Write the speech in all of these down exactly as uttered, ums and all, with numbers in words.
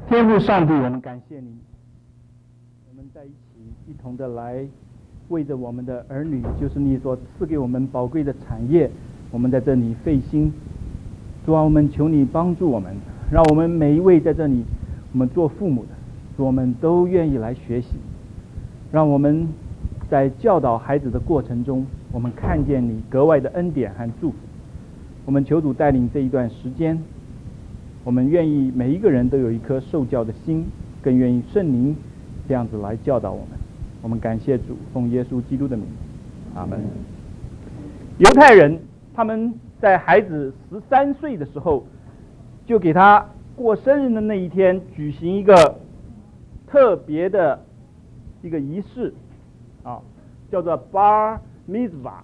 天父上帝，我们感谢你，我们在一起一同的来为着我们的儿女，就是你所赐给我们宝贵的产业，我们在这里费心。主啊，我们求你帮助我们，让我们每一位在这里我们做父母的，我们都愿意来学习，让我们在教导孩子的过程中，我们看见你格外的恩典和祝福。我们求主带领这一段时间，我们愿意每一个人都有一颗受教的心，更愿意圣灵这样子来教导我们。我们感谢主，奉耶稣基督的名，阿门。犹太人他们在孩子十三岁的时候，就给他过生日的那一天举行一个特别的一个仪式啊，叫做 Bar Mitzvah。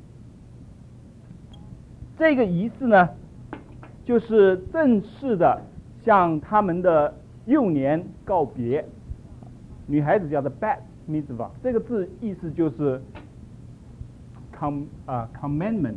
这个仪式呢，就是正式的向他们的幼年告别。女孩子叫做 Bat Mitzvah， 这个字意思就是 com 啊、uh, commandment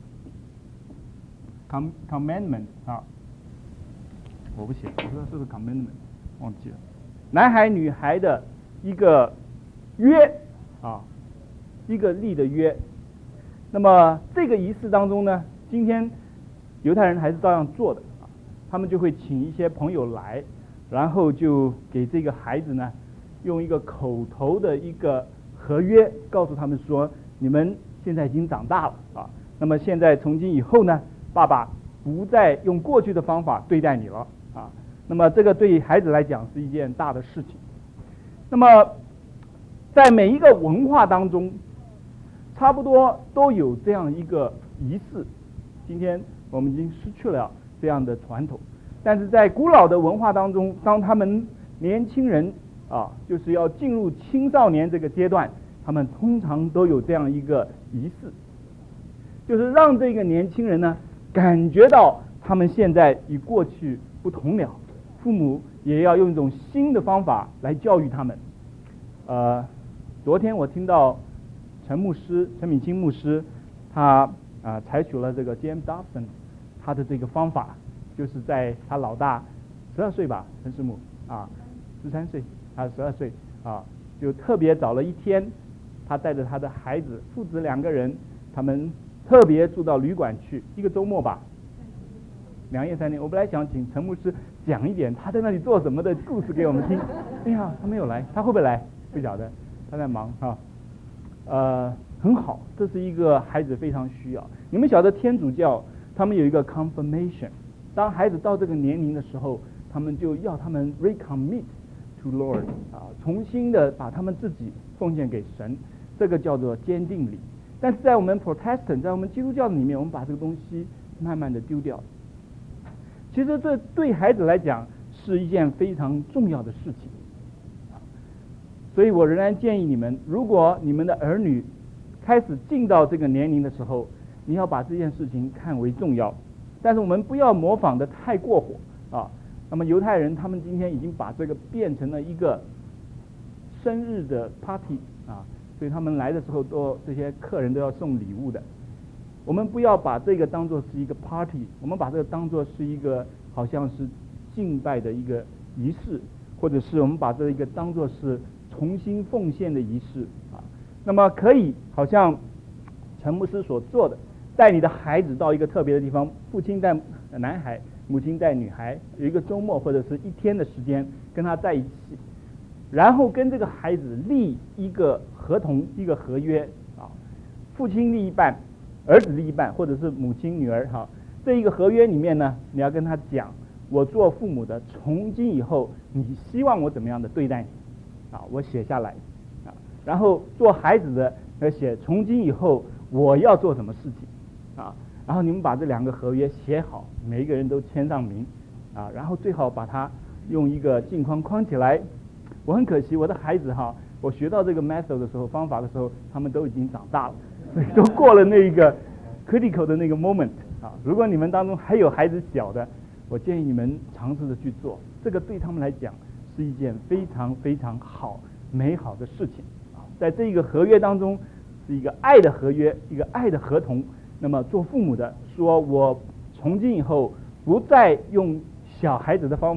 com commandment 啊，我不写，我不知道是不是 commandment， 忘记了。男孩女孩的一个约啊，一个立的约。那么这个仪式当中呢，今天犹太人还是照样做的啊，他们就会请一些朋友来，然后就给这个孩子呢，用一个口头的一个合约，告诉他们说，你们现在已经长大了啊，那么现在从今以后呢，爸爸不再用过去的方法对待你了啊，那么这个对孩子来讲是一件大的事情。那么在每一个文化当中，差不多都有这样一个仪式。今天我们已经失去了这样的传统，但是在古老的文化当中，当他们年轻人啊，就是要进入青少年这个阶段，他们通常都有这样一个仪式，就是让这个年轻人呢感觉到他们现在与过去不同了，父母也要用一种新的方法来教育他们。呃，昨天我听到陈牧师陈敏清牧师，他啊、呃、采取了这个 James Dobson 他的这个方法，就是在他老大十二岁吧，陈师母啊十三岁，他十二岁啊，就特别找了一天，他带着他的孩子父子两个人，他们特别住到旅馆去，一个周末吧，两夜三天。我本来想请陈牧师讲一点他在那里做什么的故事给我们听，哎呀，他没有来，他会不会来不晓得，他在忙啊。呃，很好，这是一个孩子非常需要。你们晓得天主教他们有一个 confirmation， 当孩子到这个年龄的时候，他们就要他们 recommit to Lord 啊，重新的把他们自己奉献给神，这个叫做坚定礼。但是在我们 Protestant， 在我们基督教里面，我们把这个东西慢慢的丢掉。其实这对孩子来讲是一件非常重要的事情。所以我仍然建议你们，如果你们的儿女开始进到这个年龄的时候，你要把这件事情看为重要，但是我们不要模仿的太过火啊。那么犹太人他们今天已经把这个变成了一个生日的 party 啊，所以他们来的时候都这些客人都要送礼物的。我们不要把这个当作是一个 party， 我们把这个当作是一个好像是敬拜的一个仪式，或者是我们把这一个当作是重新奉献的仪式啊，那么可以好像陈牧师所做的，带你的孩子到一个特别的地方，父亲带男孩，母亲带女孩，有一个周末或者是一天的时间跟他在一起，然后跟这个孩子立一个合同，一个合约啊，父亲立一半，儿子立一半，或者是母亲女儿哈，这一个合约里面呢，你要跟他讲，我做父母的，从今以后你希望我怎么样的对待你。啊，我写下来，啊，然后做孩子的要写，从今以后我要做什么事情，啊，然后你们把这两个合约写好，每一个人都签上名，啊，然后最好把它用一个镜框框起来。我很可惜，我的孩子哈，我学到这个 method 的时候，方法的时候，他们都已经长大了，所以都过了那个 critical 的那个 moment 啊。如果你们当中还有孩子小的，我建议你们尝试着去做，这个对他们来讲是一件非常非常好美好的事情啊！在这个合约当中，是一个爱的合约，一个爱的合同。那么做父母的说，我从今以后不再用小孩子的方法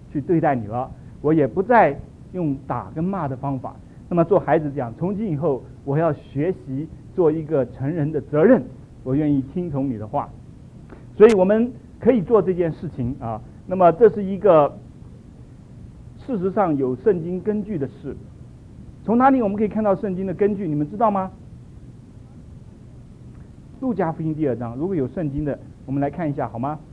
去对待你了，我也不再用打跟骂的方法。那么做孩子讲，从今以后我要学习做一个成人的责任，我愿意听从你的话。所以我们可以做这件事情啊。那么这是一个事实上有圣经根据的事。从哪里我们可以看到圣经的根据？你们知道吗？路加福音第二章，如果有圣经的，我们来看一下好吗？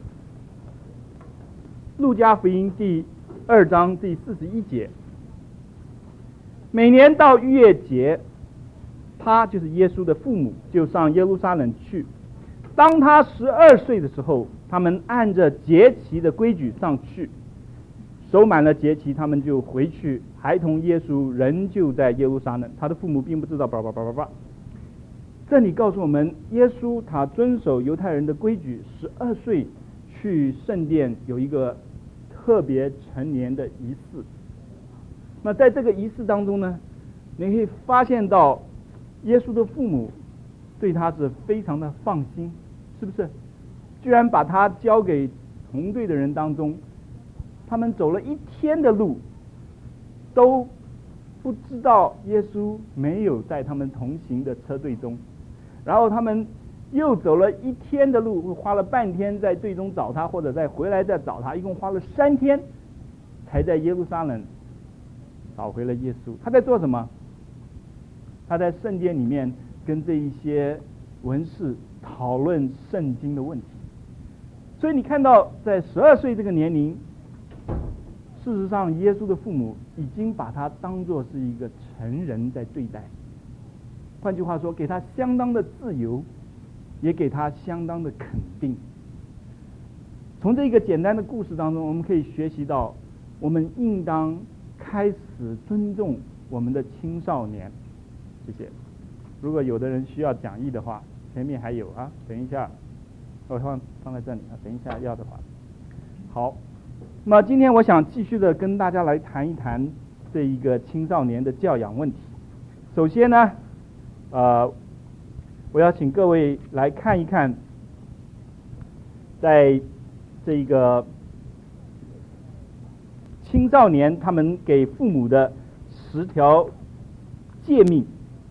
路加福音第二章第四十一节，每年到逾越节，他就是耶稣的父母就上耶路撒冷去。当他十二岁的时候，他们按着节期的规矩上去，收满了节期，他们就回去。孩童耶稣仍旧在耶路撒冷，他的父母并不知道。叭叭叭叭叭。这里告诉我们，耶稣他遵守犹太人的规矩，十二岁去圣殿有一个特别成年的仪式。那在这个仪式当中呢，你可以发现到耶稣的父母对他是非常的放心，是不是？居然把他交给同队的人当中，他们走了一天的路，都不知道耶稣没有在他们同行的车队中。然后他们又走了一天的路，花了半天在队中找他，或者再回来再找他，一共花了三天才在耶路撒冷找回了耶稣。他在做什么？他在圣殿里面跟这一些文士讨论圣经的问题。所以你看到在十二岁这个年龄，事实上耶稣的父母已经把他当作是一个成人在对待。换句话说，给他相当的自由，也给他相当的肯定。从这个简单的故事当中，我们可以学习到，我们应当开始尊重我们的青少年。谢谢。如果有的人需要讲义的话，前面还有啊，等一下，我放放在这里啊，等一下要的话。好，那么今天我想继续的跟大家来谈一谈这一个青少年的教养问题。首先呢，呃，我要请各位来看一看，在这个青少年他们给父母的十条诫命。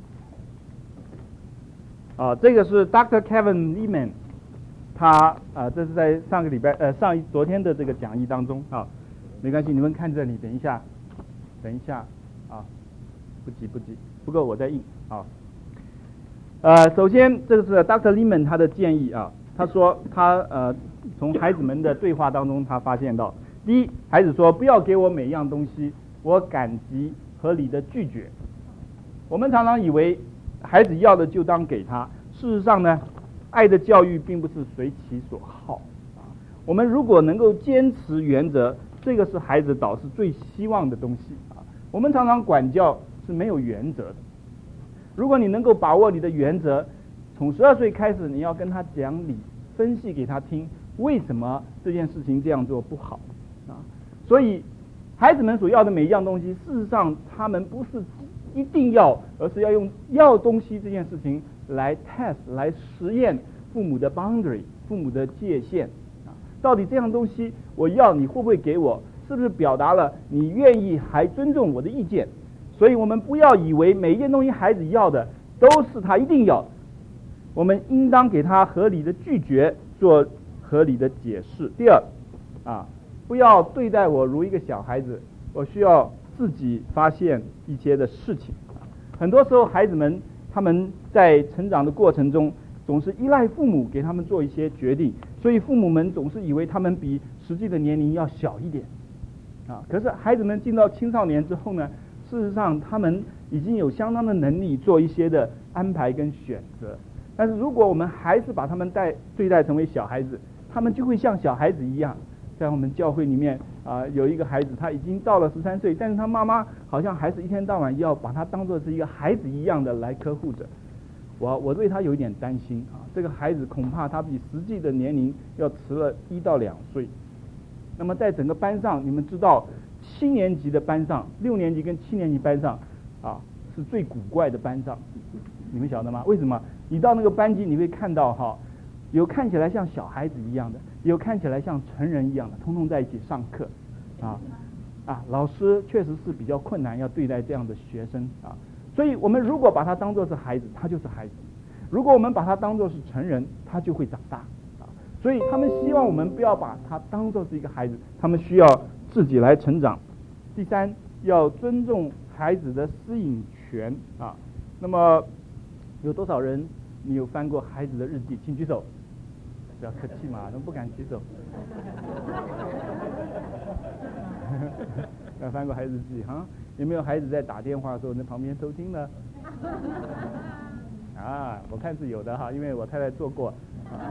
啊，这个是 Doctor Kevin Leman， 他啊，这是在上个礼拜呃上一昨天的这个讲义当中啊，没关系，你们看这里，等一下，等一下啊，不急不急，不过我在印啊。呃，首先这个是 Doctor Leman 他的建议啊，他说他呃从孩子们的对话当中他发现到，第一，孩子说不要给我每样东西，我感激合理的拒绝。我们常常以为孩子要的就当给他，事实上呢，爱的教育并不是随其所好啊。我们如果能够坚持原则，这个是孩子导师最希望的东西啊。我们常常管教是没有原则的。如果你能够把握你的原则，从十二岁开始，你要跟他讲理，分析给他听，为什么这件事情这样做不好啊？所以，孩子们所要的每一样东西，事实上他们不是一定要，而是要用要东西这件事情来 test 来实验父母的 boundary， 父母的界限啊，到底这样东西我要你会不会给我，是不是表达了你愿意还尊重我的意见？所以我们不要以为每一件东西孩子要的都是他一定要，我们应当给他合理的拒绝，做合理的解释。第二啊，不要对待我如一个小孩子，我需要自己发现一些的事情。很多时候孩子们他们在成长的过程中总是依赖父母给他们做一些决定，所以父母们总是以为他们比实际的年龄要小一点啊。可是孩子们进到青少年之后呢，事实上他们已经有相当的能力做一些的安排跟选择。但是如果我们还是把他们带对待成为小孩子，他们就会像小孩子一样。在我们教会里面啊、呃，有一个孩子，他已经到了十三岁，但是他妈妈好像还是一天到晚要把他当作是一个孩子一样的来呵护着。我我对他有一点担心啊，这个孩子恐怕他比实际的年龄要迟了一到两岁。那么在整个班上，你们知道七年级的班上，六年级跟七年级班上啊是最古怪的班上，你们晓得吗？为什么？你到那个班级你会看到哈，有看起来像小孩子一样的，有看起来像成人一样的，通通在一起上课。 啊啊，老师确实是比较困难，要对待这样的学生啊。所以我们如果把他当作是孩子，他就是孩子；如果我们把他当作是成人，他就会长大啊。所以他们希望我们不要把他当作是一个孩子，他们需要自己来成长。第三，要尊重孩子的私隐权啊。那么有多少人你有翻过孩子的日记？请举手。不要客气嘛，都不敢举手。要翻过孩子日记哈？有没有孩子在打电话的时候在旁边偷听呢？啊，我看是有的哈，因为我太太做过，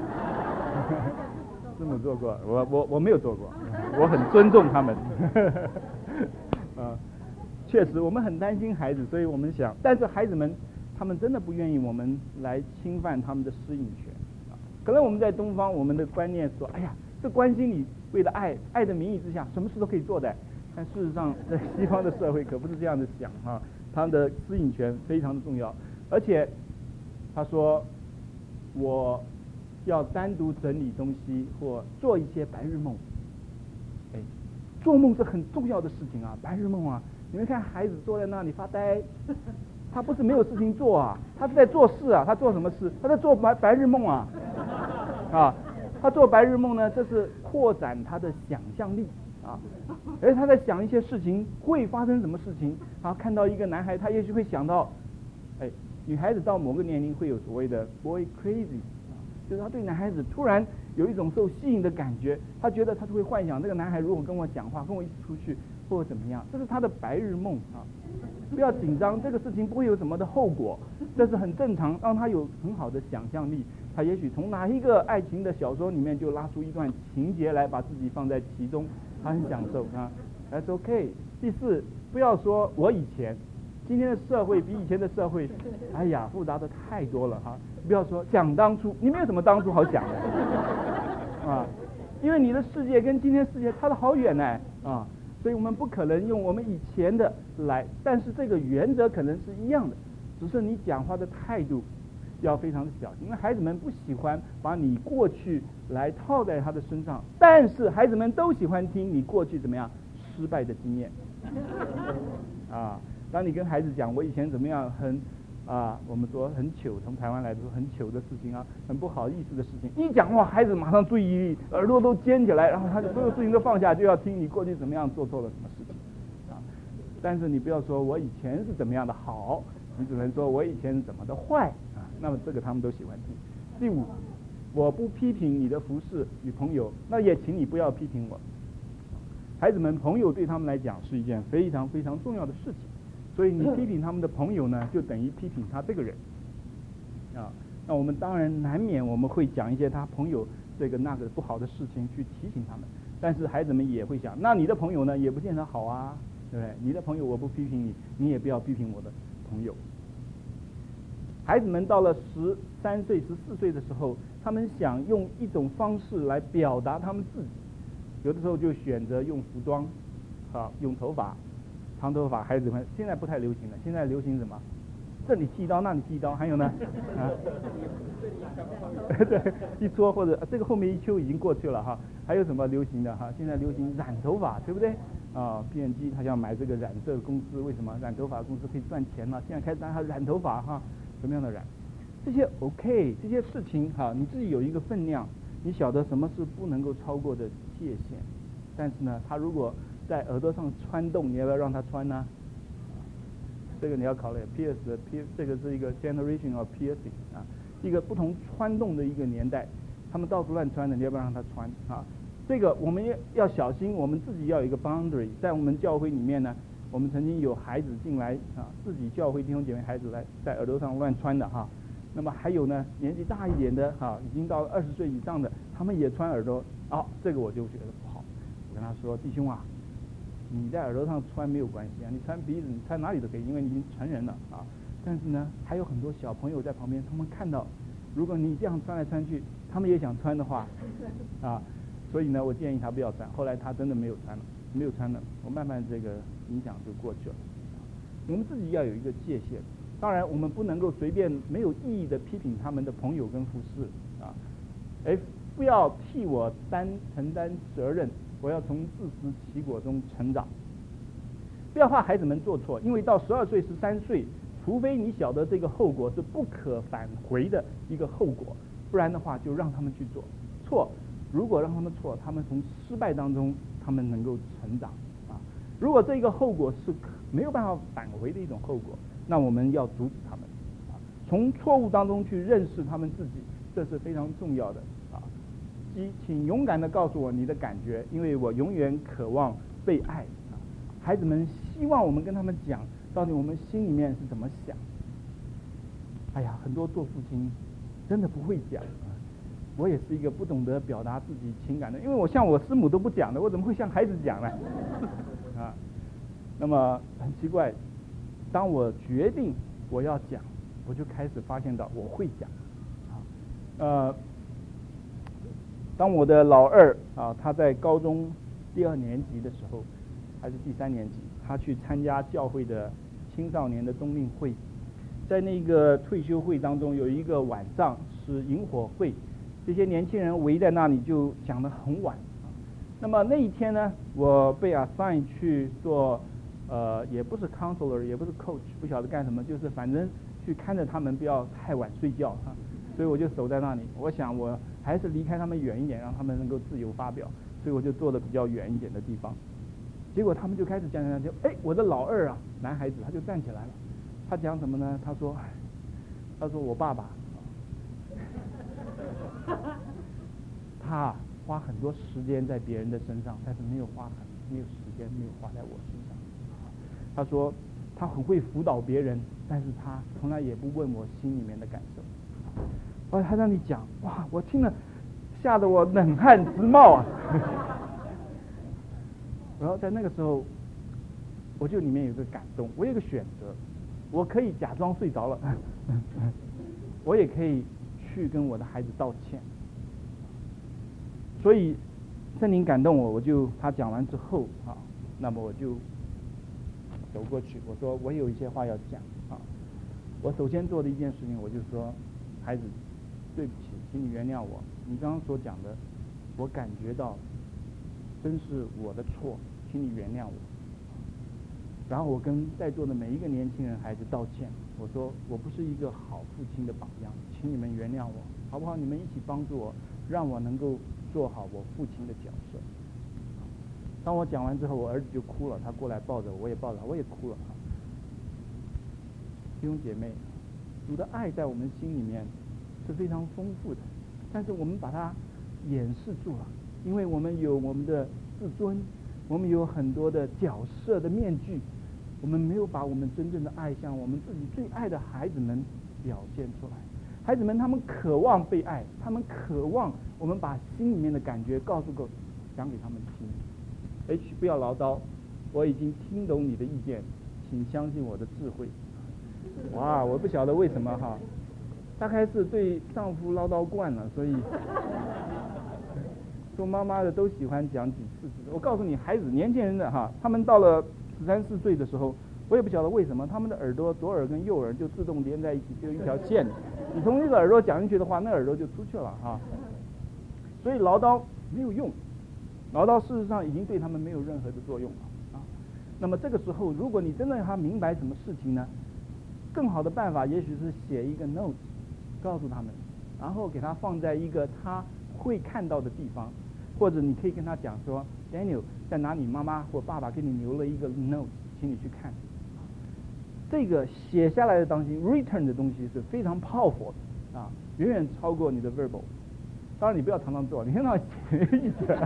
师母做过，我我我没有做过，我很尊重他们。啊，确实我们很担心孩子，所以我们想，但是孩子们他们真的不愿意我们来侵犯他们的私隐权。可能我们在东方，我们的观念说，哎呀，这关心你，为了爱，爱的名义之下，什么事都可以做的。但事实上，在西方的社会可不是这样的想哈，他们的私隐权非常的重要。而且他说，我要单独整理东西或做一些白日梦。哎，做梦是很重要的事情啊，白日梦啊。你们看孩子坐在那里发呆，他不是没有事情做啊，他是在做事啊。他做什么事？他在做白白日梦啊。啊，他做白日梦呢，这是扩展他的想象力啊，而他在想一些事情会发生什么事情啊。看到一个男孩，他也许会想到，哎，女孩子到某个年龄会有所谓的 boy crazy， 就是他对男孩子突然有一种受吸引的感觉，他觉得他就会幻想这个男孩如果跟我讲话，跟我一起出去或者怎么样，这是他的白日梦啊。不要紧张，这个事情不会有什么的后果，这是很正常，让他有很好的想象力。他也许从哪一个爱情的小说里面就拉出一段情节来，把自己放在其中，他很享受啊。That's OK。第四，不要说我以前，今天的社会比以前的社会，哎呀，复杂的太多了哈。不要说想当初，你没有什么当初好讲的啊，因为你的世界跟今天世界差得好远呢啊。所以我们不可能用我们以前的来，但是这个原则可能是一样的，只是你讲话的态度要非常的小心，因为孩子们不喜欢把你过去来套在他的身上，但是孩子们都喜欢听你过去怎么样失败的经验。啊，当你跟孩子讲我以前怎么样很啊，我们说很糗，从台湾来的说很糗的事情啊，很不好意思的事情，一讲话孩子马上注意力耳朵都尖起来，然后他就所有事情都放下，就要听你过去怎么样做错了什么事情啊。但是你不要说我以前是怎么样的好，你只能说我以前是怎么的坏啊，那么这个他们都喜欢听。第五，我不批评你的服饰与朋友，那也请你不要批评我。孩子们，朋友对他们来讲是一件非常非常重要的事情。所以你批评他们的朋友呢，就等于批评他这个人啊。那我们当然难免我们会讲一些他朋友这个那个不好的事情去提醒他们，但是孩子们也会想，那你的朋友呢也不见得好啊，对不对？你的朋友我不批评你，你也不要批评我的朋友。孩子们到了十三岁、十四岁的时候，他们想用一种方式来表达他们自己，有的时候就选择用服装，啊，用头发。长头发，孩子们现在不太流行了。现在流行什么？这里剃刀，那里剃刀，还有呢？啊，对，一撮或者、啊、这个后面一揪已经过去了哈。还有什么流行的哈？现在流行染头发，对不对？啊 ，P and G 他要买这个染色公司，为什么？染头发公司可以赚钱嘛？现在开始让他染头发哈，什么样的染？这些 OK， 这些事情哈，你自己有一个分量，你晓得什么是不能够超过的界限。但是呢，他如果在耳朵上穿洞，你要不要让他穿呢？这个你要考虑 pierce 的 pierce， 这个是一个 generation of piercing 啊，一个不同穿洞的一个年代，他们到处乱穿的，你要不要让他穿啊？这个我们要要小心，我们自己要有一个 boundary。在我们教会里面呢，我们曾经有孩子进来啊，自己教会弟兄姐妹孩子来在耳朵上乱穿的哈。那么还有呢，年纪大一点的哈，已经到了二十岁以上的，他们也穿耳朵，啊，这个我就觉得不好。我跟他说，弟兄啊。你在耳朵上穿没有关系啊，你穿鼻子，你穿哪里都可以，因为你已经成人了啊。但是呢，还有很多小朋友在旁边，他们看到，如果你这样穿来穿去，他们也想穿的话，啊，所以呢，我建议他不要穿。后来他真的没有穿了，没有穿了，我慢慢这个影响就过去了。我们自己要有一个界限，当然我们不能够随便没有意义的批评他们的朋友跟服饰啊，哎，不要替我担承担责任。 我要从自食其果中成长。不要怕孩子们做错，因为到十二岁、十三岁，除非你晓得这个后果是不可返回的一个后果，不然的话就让他们去做错。如果让他们错，他们从失败当中他们能够成长啊。如果这个后果是没有办法返回的一种后果，那我们要阻止他们啊。从错误当中去认识他们自己，这是非常重要的啊。一，请勇敢地告诉我你的感觉，因为我永远渴望被爱啊。孩子们希望我们跟他们讲，到底我们心里面是怎么想。哎呀，很多做父亲真的不会讲啊。我也是一个不懂得表达自己情感的，因为我像我师母都不讲的，我怎么会向孩子讲呢？啊，那么很奇怪，当我决定我要讲，我就开始发现到我会讲。啊，呃，当我的老二啊，他在高中第二年级的时候，还是第三年级，他去参加教会的青少年的冬令会，在那个退休会当中，有一个晚上是萤火会。这些年轻人围在那里就讲得很晚。那么那一天呢，我被 assign 去做，呃，也不是 counselor， 也不是 coach， 不晓得干什么，就是反正去看着他们不要太晚睡觉哈。所以我就守在那里，我想我还是离开他们远一点，让他们能够自由发表。所以我就坐的比较远一点的地方。结果他们就开始讲讲讲，哎，我的老二啊，男孩子他就站起来了。他讲什么呢？他说，他说我爸爸。他花很多时间在别人的身上，但是没有花很没有时间没有花在我身上。他说他很会辅导别人，但是他从来也不问我心里面的感受。后来他让你讲，哇，我听了吓得我冷汗直冒啊。然后在那个时候，我就里面有个感动，我有个选择，我可以假装睡着了，我也可以去跟我的孩子道歉。所以圣灵感动我，我就他讲完之后啊，那么我就走过去，我说我有一些话要讲啊。我首先做的一件事情，我就说，孩子，对不起，请你原谅我，你刚刚所讲的，我感觉到真是我的错，请你原谅我。然后我跟在座的每一个年轻人孩子道歉，我说我不是一个好父亲的榜样，请你们原谅我，好不好？你们一起帮助我，让我能够做好我父亲的角色。当我讲完之后，我儿子就哭了，他过来抱着我，我也抱着他，我也哭了。弟兄姐妹，主的爱在我们心里面是非常丰富的，但是我们把它掩饰住了，因为我们有我们的自尊，我们有很多的角色的面具，我们没有把我们真正的爱向我们自己最爱的孩子们表现出来。孩子们他们渴望被爱，他们渴望我们把心里面的感觉告诉够讲给他们听。H 不要唠叨，我已经听懂你的意见，请相信我的智慧。哇，我不晓得为什么哈，大概是对丈夫唠叨惯了，所以做妈妈的都喜欢讲几次。我告诉你，孩子年轻人的哈，他们到了十三四岁的时候，我也不晓得为什么，他们的耳朵左耳跟右耳就自动连在一起，就一条线。你从这个耳朵讲进去的话，那耳朵就出去了哈。所以唠叨没有用，唠叨事实上已经对他们没有任何的作用了啊。那么这个时候，如果你真的让他明白什么事情呢，更好的办法也许是写一个 note， 告诉他们，然后给他放在一个他会看到的地方，或者你可以跟他讲说 ，Daniel 在哪里，妈妈或爸爸给你留了一个 note， 请你去看。这个写下来的东西 ，written 的东西是非常 powerful 的啊，远远超过你的 verbal。当然你不要常常做，你看到写一点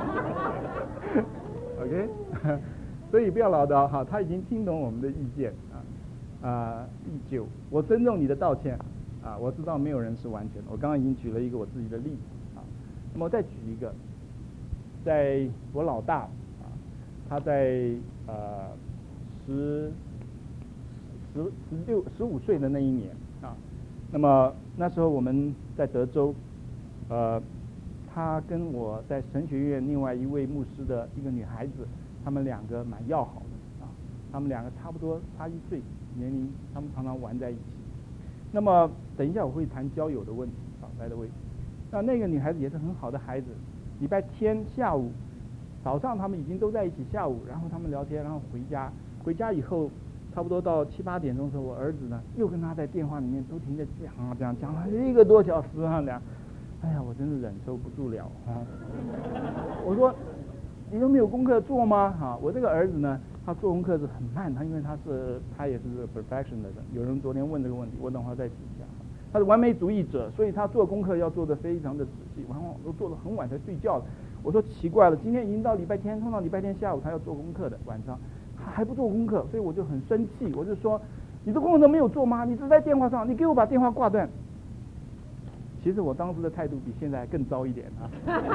，OK， 所以不要唠叨哈，他已经听懂我们的意见啊啊，第九，我尊重你的道歉啊，我知道没有人是完全的，我刚刚已经举了一个我自己的例子啊，那么我再举一个，在我老大啊，他在呃十。十十六十五岁的那一年啊，那么那时候我们在德州，呃，他跟我在神学院另外一位牧师的一个女孩子，他们两个蛮要好的啊，他们两个差不多差一岁年龄，他们常常玩在一起。那么等一下我会谈交友的问题啊，来的位。那那个女孩子也是很好的孩子，礼拜天下午早上他们已经都在一起，下午然后他们聊天，然后回家，回家以后差不多到七八点钟的时候，我儿子呢又跟他在电话里面不停的讲啊讲讲了一个多小时啊讲，哎呀我真是忍受不住了啊！我说你都没有功课做吗？哈、啊，我这个儿子呢，他做功课是很慢，他因为他是他也是 perfectionist。有人昨天问这个问题，我等会儿再提一下。他是完美主义者，所以他做功课要做得非常的仔细，往往都做得很晚才睡觉。我说奇怪了，今天已经到礼拜天，通常礼拜天下午他要做功课的，晚上他还不做功课，所以我就很生气，我就说你这功课都没有做吗？你只在电话上，你给我把电话挂断。其实我当时的态度比现在更糟一点啊。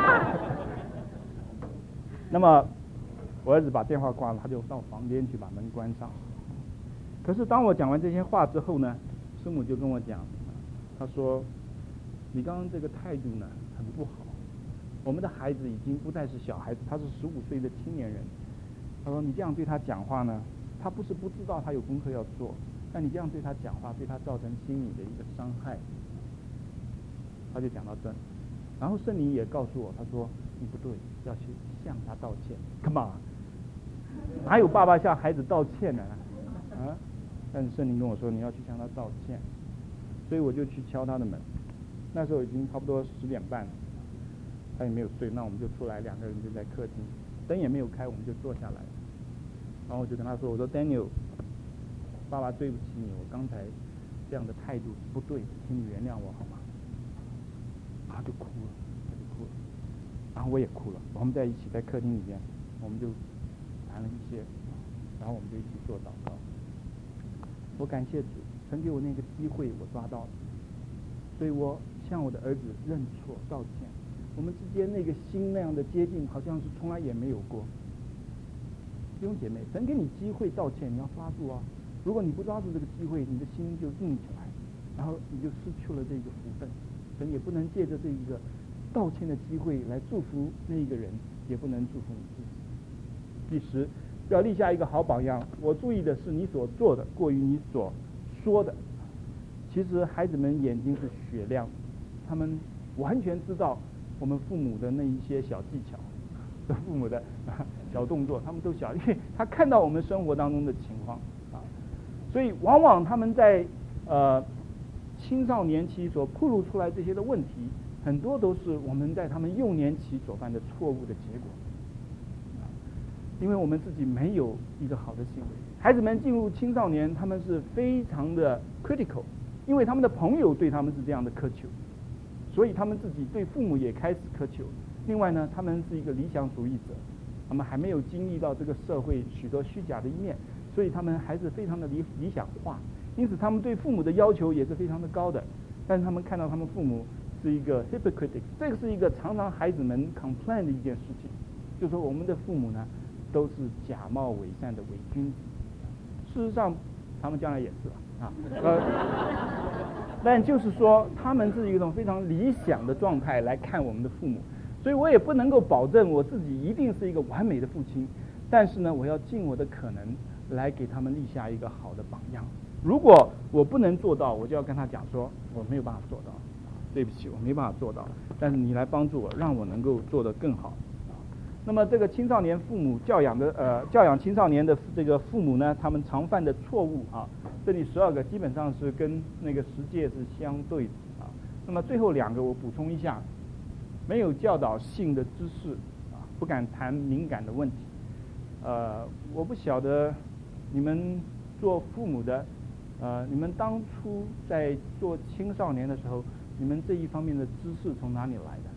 那么我儿子把电话挂了，他就到房间去把门关上。可是当我讲完这些话之后呢，师母就跟我讲，他说你刚刚这个态度呢很不好，我们的孩子已经不再是小孩子，他是十五岁的青年人。他说你这样对他讲话呢，他不是不知道他有功课要做，但你这样对他讲话，对他造成心理的一个伤害。他就讲到这，然后圣灵也告诉我，他说你不对，要去向他道歉。Come on， 哪有爸爸向孩子道歉呢？啊？但是圣灵跟我说你要去向他道歉，所以我就去敲他的门。那时候已经差不多十点半了，他也没有睡，那我们就出来，两个人就在客厅，灯也没有开，我们就坐下来。然后我就跟他说，我说 Daniel， 爸爸对不起你，我刚才这样的态度是不对的，请你原谅我好吗？他就哭了，他就哭了，然后我也哭了。我们在一起在客厅里面，我们就谈了一些，然后我们就一起做祷告。我感谢主，曾给我那个机会，我抓到了，所以我向我的儿子认错道歉。我们之间那个心那样的接近，好像是从来也没有过。弟兄姐妹，神给你机会道歉，你要抓住啊！如果你不抓住这个机会，你的心就硬起来，然后你就失去了这个福分。神也不能借着这一个道歉的机会来祝福那一个人，也不能祝福你自己。第十，要立下一个好榜样。我注意的是你所做的过于你所说的。其实孩子们眼睛是雪亮，他们完全知道我们父母的那一些小技巧，父母的小动作，他们都晓得，因为他看到我们生活当中的情况啊，所以往往他们在呃。青少年期所暴露出来这些的问题，很多都是我们在他们幼年期所犯的错误的结果。因为我们自己没有一个好的行为，孩子们进入青少年，他们是非常的 critical， 因为他们的朋友对他们是这样的苛求，所以他们自己对父母也开始苛求。另外呢，他们是一个理想主义者，他们还没有经历到这个社会许多虚假的一面，所以他们还是非常的理理想化。因此他们对父母的要求也是非常的高的，但是他们看到他们父母是一个 hypocrite， 这个是一个常常孩子们 complain 的一件事情，就是说我们的父母呢都是假冒伪善的伪君子。事实上他们将来也是啊，呃，但就是说他们是一种非常理想的状态来看我们的父母，所以我也不能够保证我自己一定是一个完美的父亲，但是呢我要尽我的可能来给他们立下一个好的榜样。如果我不能做到，我就要跟他讲说我没有办法做到，对不起，我没办法做到，但是你来帮助我，让我能够做得更好。那么这个青少年父母教养的呃教养青少年的这个父母呢，他们常犯的错误啊，这里十二个基本上是跟那个十诫是相对的啊。那么最后两个我补充一下，没有教导性的知识啊，不敢谈敏感的问题。呃，我不晓得你们做父母的。呃，你们当初在做青少年的时候，你们这一方面的知识从哪里来的？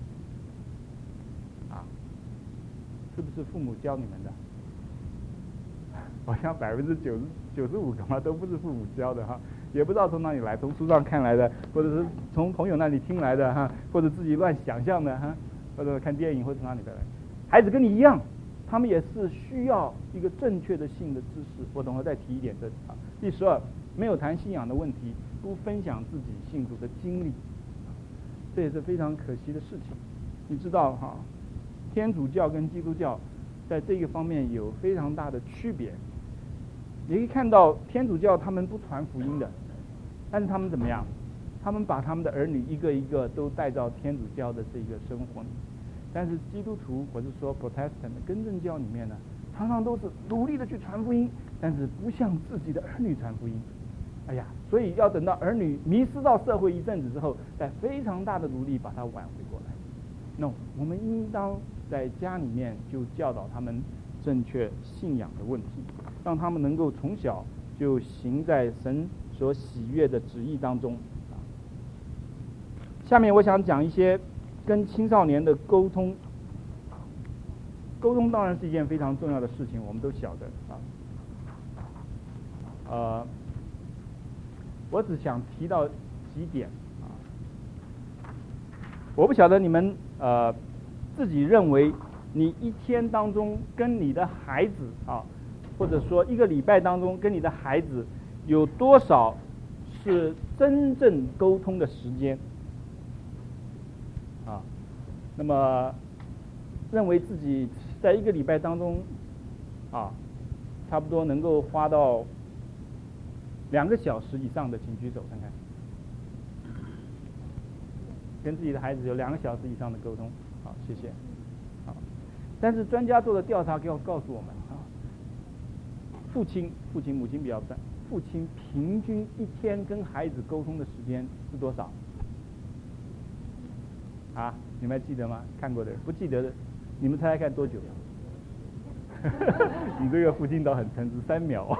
啊，是不是父母教你们的？好像百分之九十九十五恐怕都不是父母教的哈，也不知道从哪里来，从书上看来的，或者是从朋友那里听来的哈，或者自己乱想象的哈，或者看电影或者从哪里来。孩子跟你一样，他们也是需要一个正确的性的知识。我等会再提一点这啊。第十二，没有谈信仰的问题，不分享自己信主的经历，这也是非常可惜的事情。你知道哈，天主教跟基督教在这个方面有非常大的区别。你可以看到天主教他们不传福音的，但是他们怎么样？他们把他们的儿女一个一个都带到天主教的这个生活里。 但是基督徒或者说 Protestant 更正教里面呢，常常都是努力的去传福音，但是不向自己的儿女传福音。哎呀，所以要等到儿女迷失到社会一阵子之后，再非常大的努力把他挽回过来。No， 我们应当在家里面就教导他们正确信仰的问题，让他们能够从小就行在神所喜悦的旨意当中。下面我想讲一些跟青少年的沟通。沟通当然是一件非常重要的事情，我们都晓得啊。呃，我只想提到几点啊。我不晓得你们呃自己认为，你一天当中跟你的孩子啊，或者说一个礼拜当中跟你的孩子有多少是真正沟通的时间啊？那么认为自己在一个礼拜当中啊，差不多能够花到两个小时以上的，请举手看看。跟自己的孩子有两个小时以上的沟通，好，谢谢。好，但是专家做的调查给我告诉我们啊，父亲、父亲、母亲比较算，父亲平均一天跟孩子沟通的时间是多少？啊，你们还记得吗？看过的，不记得的，你们猜猜看多久？你这个父亲倒很诚实，三秒。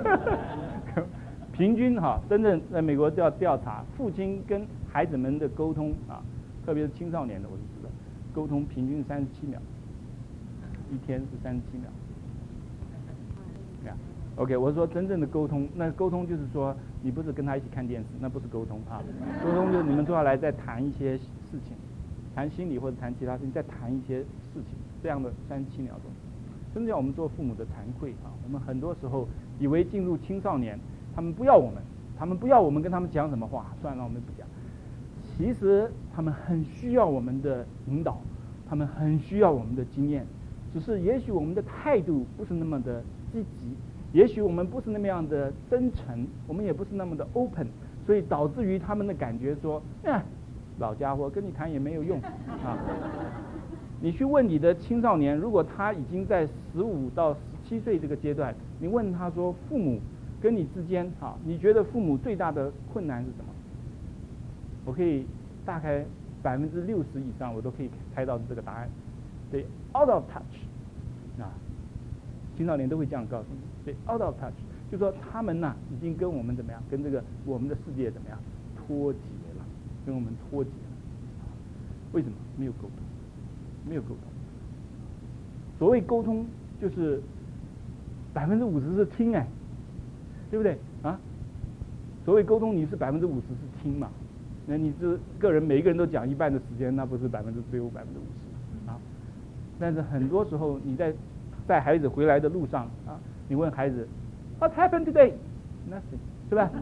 平均哈，真正在美国调调查，父亲跟孩子们的沟通啊，特别是青少年的，我就知道，沟通平均三十七秒，一天是三十七秒。OK， 我说真正的沟通，那沟通就是说，你不是跟他一起看电视，那不是沟通啊。沟通就是你们坐下来再谈一些事情，谈心理或者谈其他事情，再谈一些事情，这样的三十七秒钟。真正我们做父母的惭愧啊，我们很多时候以为进入青少年，他们不要我们，他们不要我们跟他们讲什么话，算了，我们不讲。其实他们很需要我们的引导，他们很需要我们的经验，只是也许我们的态度不是那么的积极，也许我们不是那么样的真诚，我们也不是那么的 open， 所以导致于他们的感觉说，哎，老家伙跟你谈也没有用啊。你去问你的青少年，如果他已经在十五到十七岁这个阶段，你问他说，父母跟你之间啊，你觉得父母最大的困难是什么？我可以大概百分之六十以上，我都可以猜到这个答案。对 ，out of touch， 啊，青少年都会这样告诉你。对 ，out of touch， 就说他们呐、啊、已经跟我们怎么样，跟这个我们的世界怎么样脱节了，跟我们脱节了。为什么？没有沟通。没有沟通。所谓沟通，就是百分之五十是听哎，对不对啊？所谓沟通，你是百分之五十是听嘛？那你这个人每一个人都讲一半的时间，那不是百分之只有百分之五十啊？但是很多时候你在带孩子回来的路上啊，你问孩子 ，What happened today? Nothing， 是吧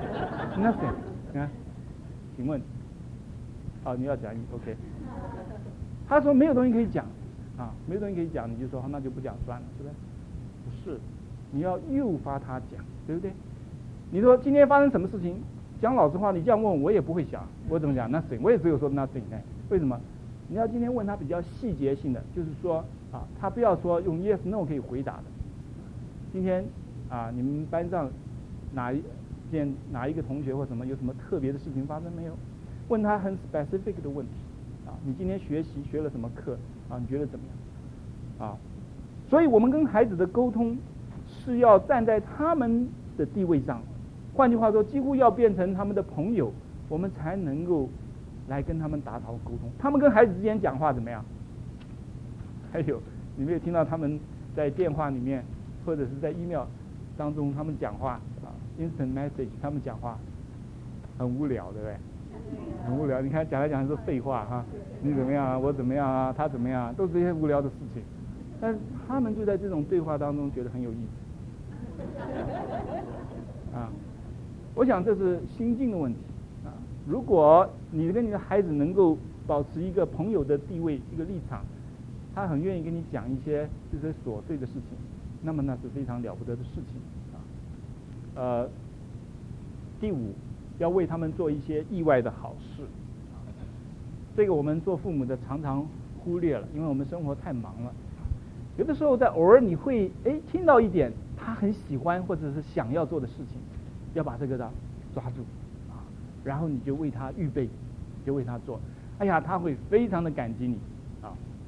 ？Nothing 啊？请问，好，你要讲 OK。他说没有东西可以讲，啊，没有东西可以讲，你就说那就不讲算了，是不是？不是，你要诱发他讲，对不对？你说今天发生什么事情？讲老实话，你这样问我，我也不会想，我怎么讲 nothing， 我也只有说 nothing， 哎，为什么？你要今天问他比较细节性的，就是说啊，他不要说用 yes no 可以回答的。今天啊，你们班上哪一件哪一个同学或什么有什么特别的事情发生没有？问他很 specific 的问题。啊，你今天学习学了什么课啊？你觉得怎么样？啊，所以我们跟孩子的沟通是要站在他们的地位上，换句话说，几乎要变成他们的朋友，我们才能够来跟他们达到沟通。他们跟孩子之间讲话怎么样？还有，你没有听到他们在电话里面或者是在 email 当中他们讲话啊 ，instant message 他们讲话很无聊，对不对？很无聊，你看讲来讲去是废话哈，你怎么样啊？我怎么样啊？他怎么样啊？都是这些无聊的事情，但是他们就在这种对话当中觉得很有意思啊。我想这是心境的问题啊。如果你跟你的孩子能够保持一个朋友的地位、一个立场，他很愿意跟你讲一些这些琐碎的事情，那么那是非常了不得的事情啊。呃，第五。要为他们做一些意外的好事，这个我们做父母的常常忽略了，因为我们生活太忙了。有的时候在偶尔你会哎听到一点他很喜欢或者是想要做的事情，要把这个的抓住啊，然后你就为他预备，就为他做，哎呀，他会非常的感激你啊。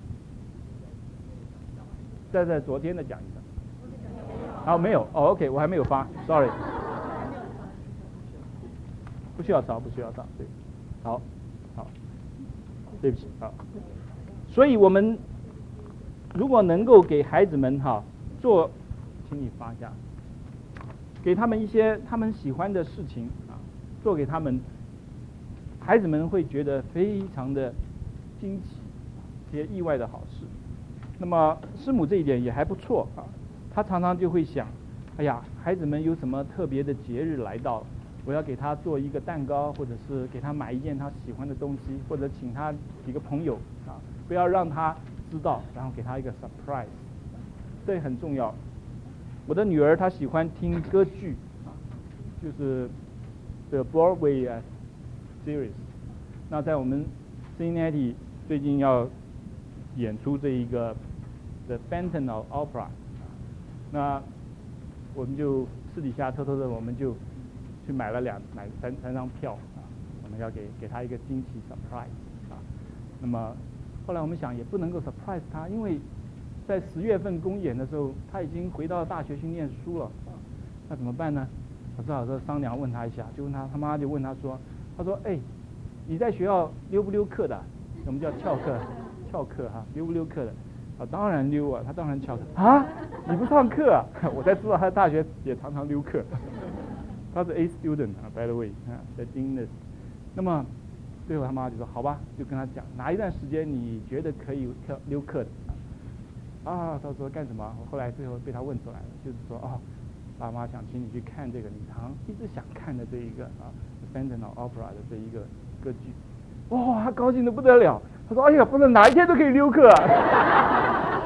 再在昨天的讲一个，啊没有哦 ，OK， 我还没有发 ，sorry， 不需要烧，不需要烧，对，好，好，对不起，好，所以我们如果能够给孩子们哈做，请你发一下，给他们一些他们喜欢的事情啊，做给他们，孩子们会觉得非常的惊奇，这些意外的好事。那么师母这一点也还不错啊，他常常就会想，哎呀，孩子们有什么特别的节日来到，我要给他做一个蛋糕，或者是给他买一件他喜欢的东西，或者请他几个朋友啊，不要让他知道，然后给他一个 surprise， 这很重要。我的女儿她喜欢听歌剧啊，就是 The Broadway series。那在我们 Cincinnati 最近要演出这一个 The Phantom of Opera， 那我们就私底下偷偷的我们就去买了两买三三张票啊，我们要给给他一个惊喜 surprise 啊。那么后来我们想也不能够 surprise 他，因为在十月份公演的时候他已经回到大学去念书了，那怎么办呢？我只好说商量问他一下，就问他他妈就问他说，他说哎，你在学校溜不溜课的？我们叫翘课。翘课哈，溜不溜课的？啊，当然溜啊，他当然翘课啊。你不上课啊？我才知道他大学也常常溜课。他是 A student 啊 ，by the way 啊，在经的。那么最后他妈就说好吧，就跟他讲哪一段时间你觉得可以跳溜课的啊？他说干什么？我后来最后被他问出来了，就是说哦，爸妈想请你去看这个你常一直想看的这一个啊 ，Phantom of Opera 的这一个歌剧。哇、哦，他高兴得不得了。他说：“哎呀，不是哪一天都可以溜课啊！”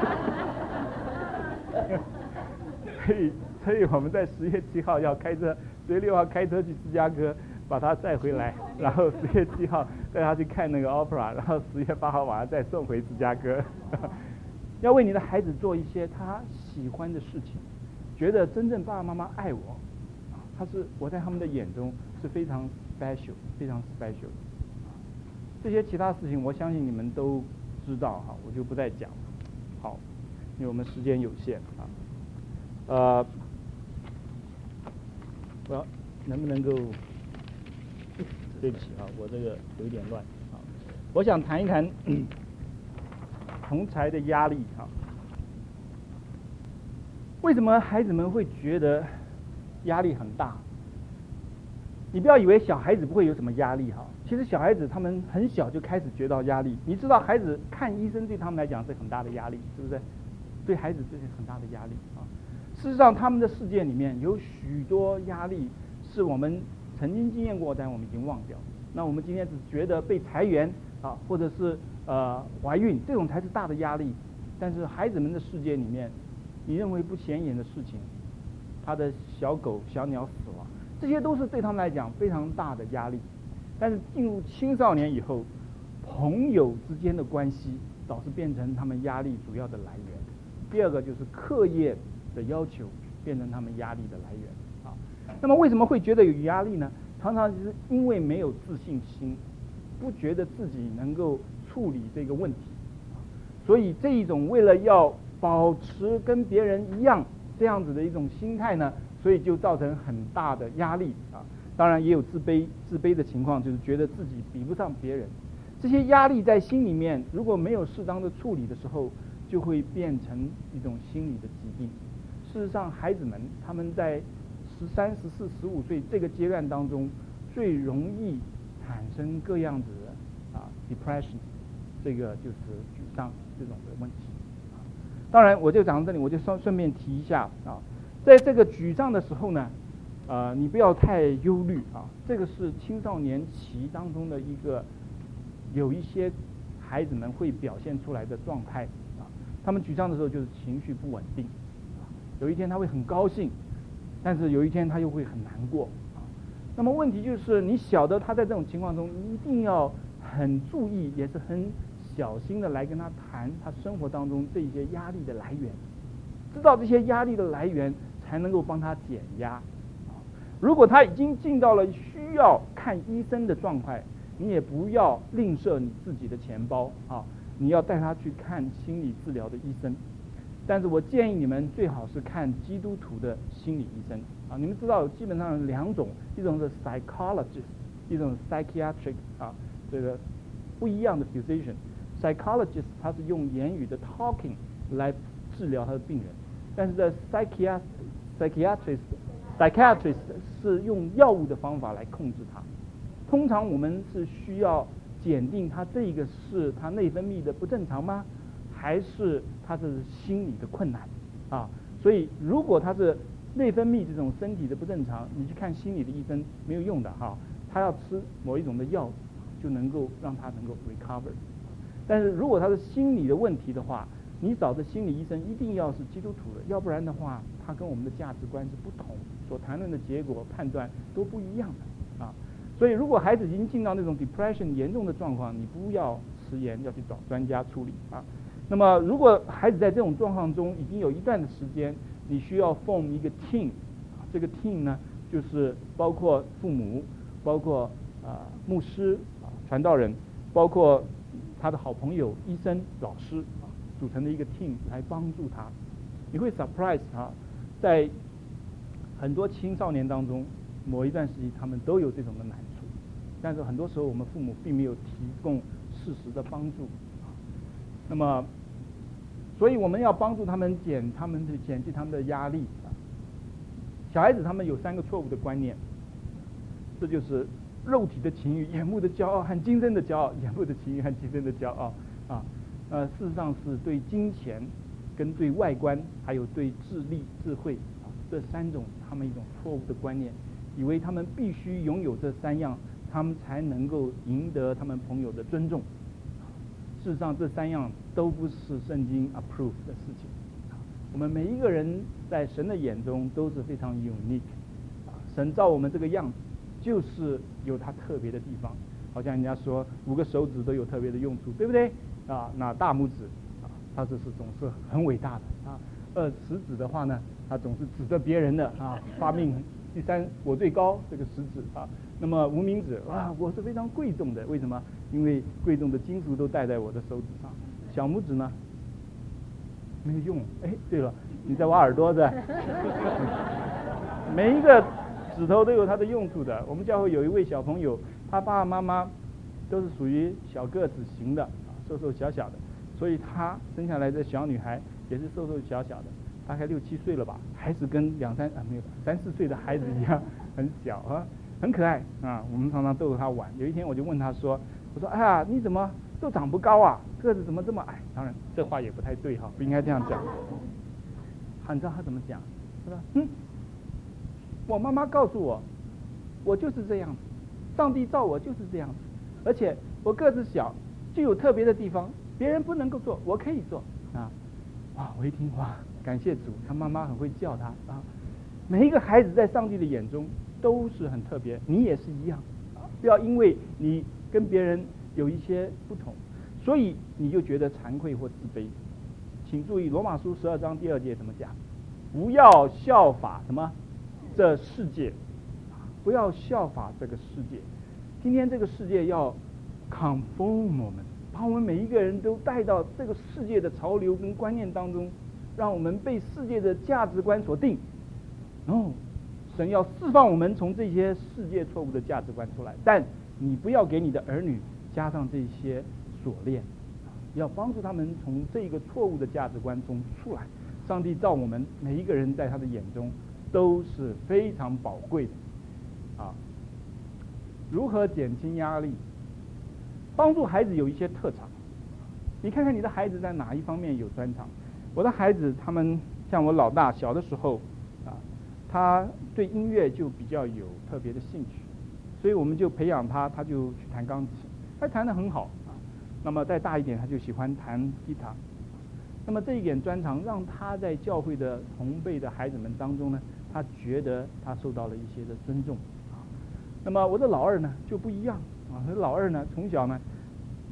所以，所以我们在十月七号要开车，十月六号开车去芝加哥把他载回来，然后十月七号带他去看那个 opera， 然后十月八号晚上再送回芝加哥。要为你的孩子做一些他喜欢的事情，觉得真正爸爸妈妈爱我，他是我在他们的眼中是非常 special， 非常 special。这些其他事情我相信你们都知道哈，我就不再讲了。好，因为我们时间有限啊。呃，我要能不能够？对不起啊，我这个有一点乱啊。我想谈一谈同侪的压力啊。为什么孩子们会觉得压力很大？你不要以为小孩子不会有什么压力哈，其实小孩子他们很小就开始觉到压力。你知道孩子看医生对他们来讲是很大的压力，是不是？对孩子这是很大的压力啊。事实上他们的世界里面有许多压力是我们曾经经验过，但我们已经忘掉。那我们今天只觉得被裁员啊，或者是呃怀孕，这种才是大的压力。但是孩子们的世界里面，你认为不显眼的事情，他的小狗小鸟死亡，这些都是对他们来讲非常大的压力。但是进入青少年以后，朋友之间的关系倒是变成他们压力主要的来源。第二个就是课业的要求变成他们压力的来源啊。那么为什么会觉得有压力呢？常常就是因为没有自信心，不觉得自己能够处理这个问题，所以这一种为了要保持跟别人一样这样子的一种心态呢，所以就造成很大的压力啊。当然也有自卑，自卑的情况就是觉得自己比不上别人。这些压力在心里面如果没有适当的处理的时候，就会变成一种心理的疾病。事实上，孩子们他们在十三、十四、十五岁这个阶段当中，最容易产生各样子的啊 depression， 这个就是沮丧这种的问题。当然，我就讲到这里，我就顺顺便提一下啊，在这个沮丧的时候呢，呃，你不要太忧虑啊，这个是青少年期当中的一个有一些孩子们会表现出来的状态啊。他们沮丧的时候就是情绪不稳定，有一天他会很高兴，但是有一天他又会很难过啊。那么问题就是，你晓得他在这种情况中，一定要很注意，也是很小心的来跟他谈他生活当中这些压力的来源，知道这些压力的来源，才能够帮他减压。如果他已经进到了需要看医生的状态，你也不要吝啬你自己的钱包啊，你要带他去看心理治疗的医生。但是我建议你们最好是看基督徒的心理医生啊。你们知道基本上有两种，一种是 psychologist， 一种是 psychiatric 啊，这个不一样的 physician。psychologist 他是用言语的 talking 来治疗他的病人，但是在 psychiatrist psychiatrist psychiatrist 是用药物的方法来控制他。通常我们是需要检定他这个是他内分泌的不正常吗？还是他是心理的困难啊？所以如果他是内分泌这种身体的不正常，你去看心理的医生没有用的哈、啊，他要吃某一种的药就能够让他能够 recover。但是如果他是心理的问题的话，你找的心理医生一定要是基督徒的，要不然的话，他跟我们的价值观是不同，所谈论的结果判断都不一样的啊。所以如果孩子已经进到那种 depression 严重的状况，你不要迟延，要去找专家处理啊。那么如果孩子在这种状况中已经有一段的时间，你需要 form 一个 team， 这个 team 呢就是包括父母，包括呃牧师啊传道人，包括他的好朋友医生老师啊组成的一个 team 来帮助他。你会 surprise 他，在很多青少年当中，某一段时期他们都有这种的难处，但是很多时候我们父母并没有提供适时的帮助。那么所以我们要帮助他们减他们的减去他们的压力。小孩子他们有三个错误的观念，这就是肉体的情欲、眼目的骄傲和今生的骄傲。眼目的情欲和今生的骄傲啊，呃，事实上是对金钱、跟对外观，还有对智力、智慧啊这三种他们一种错误的观念，以为他们必须拥有这三样，他们才能够赢得他们朋友的尊重。事实上，这三样都不是圣经 approve 的事情。我们每一个人在神的眼中都是非常 unique。神造我们这个样子，就是有它特别的地方。好像人家说五个手指都有特别的用处，对不对？啊，那大拇指啊，它这是总是很伟大的啊。二食指的话呢，它总是指着别人的啊，发明。第三，我最高这个食指啊。那么无名指啊，我是非常贵重的，为什么？因为贵重的金属都戴在我的手指上。小拇指呢，没有用。哎，对了，你在挖耳朵的。每一个指头都有它的用处的。我们教会有一位小朋友，他爸爸妈妈都是属于小个子型的，瘦瘦小小的，所以他生下来的小女孩也是瘦瘦小小的，大概六七岁了吧，还是跟两三啊没有三四岁的孩子一样，很小啊。很可爱啊，我们常常逗他玩。有一天我就问他说：“我说哎呀，你怎么都长不高啊？个子怎么这么矮？”当然这话也不太对哈，不应该这样讲。你知道他怎么讲？他说：“嗯，我妈妈告诉我，我就是这样子，上帝造我就是这样子，而且我个子小，就有特别的地方，别人不能够做，我可以做啊。”哇，我一听哇，感谢主，他妈妈很会叫他啊。每一个孩子在上帝的眼中都是很特别，你也是一样，不要因为你跟别人有一些不同，所以你就觉得惭愧或自卑。请注意罗马书十二章第二节怎么讲？不要效法什么这世界，不要效法这个世界。今天这个世界要 conform 我们，把我们每一个人都带到这个世界的潮流跟观念当中，让我们被世界的价值观所定。哦，神要释放我们从这些世界错误的价值观出来，但你不要给你的儿女加上这些锁链，要帮助他们从这个错误的价值观中出来。上帝造我们每一个人在他的眼中都是非常宝贵的啊。如何减轻压力？帮助孩子有一些特长。你看看你的孩子在哪一方面有专长？我的孩子他们像我老大小的时候啊，他对音乐就比较有特别的兴趣，所以我们就培养他，他就去弹钢琴，他弹得很好啊。那么再大一点，他就喜欢弹吉他。那么这一点专长让他在教会的同辈的孩子们当中呢，他觉得他受到了一些的尊重啊。那么我的老二呢就不一样啊，老二呢从小呢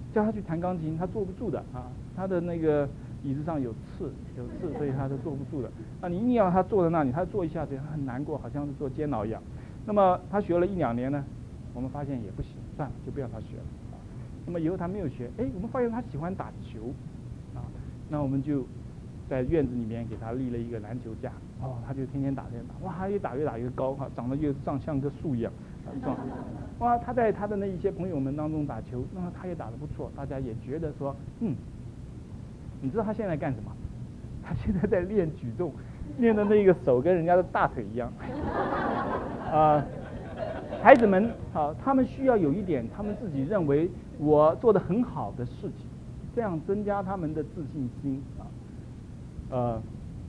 叫他去弹钢琴，他坐不住的啊，他的那个椅子上有刺，有刺，所以他是坐不住的。那你硬要他坐在那里，他坐一下子他很难过，好像是坐监牢一样。那么他学了一两年呢，我们发现也不行，算了，就不要他学了。那么以后他没有学，哎，我们发现他喜欢打球，啊，那我们就在院子里面给他立了一个篮球架，哦，他就天天打，天天打，哇，他越打越打越高，哈，长得越像像棵树一样，啊，壮，哇，他在他的那一些朋友们当中打球，那么他也打得不错，大家也觉得说，嗯，你知道他现在干什么？他现在在练举重，练的那个手跟人家的大腿一样，啊。孩子们啊，他们需要有一点他们自己认为我做得很好的事情，这样增加他们的自信心啊。呃，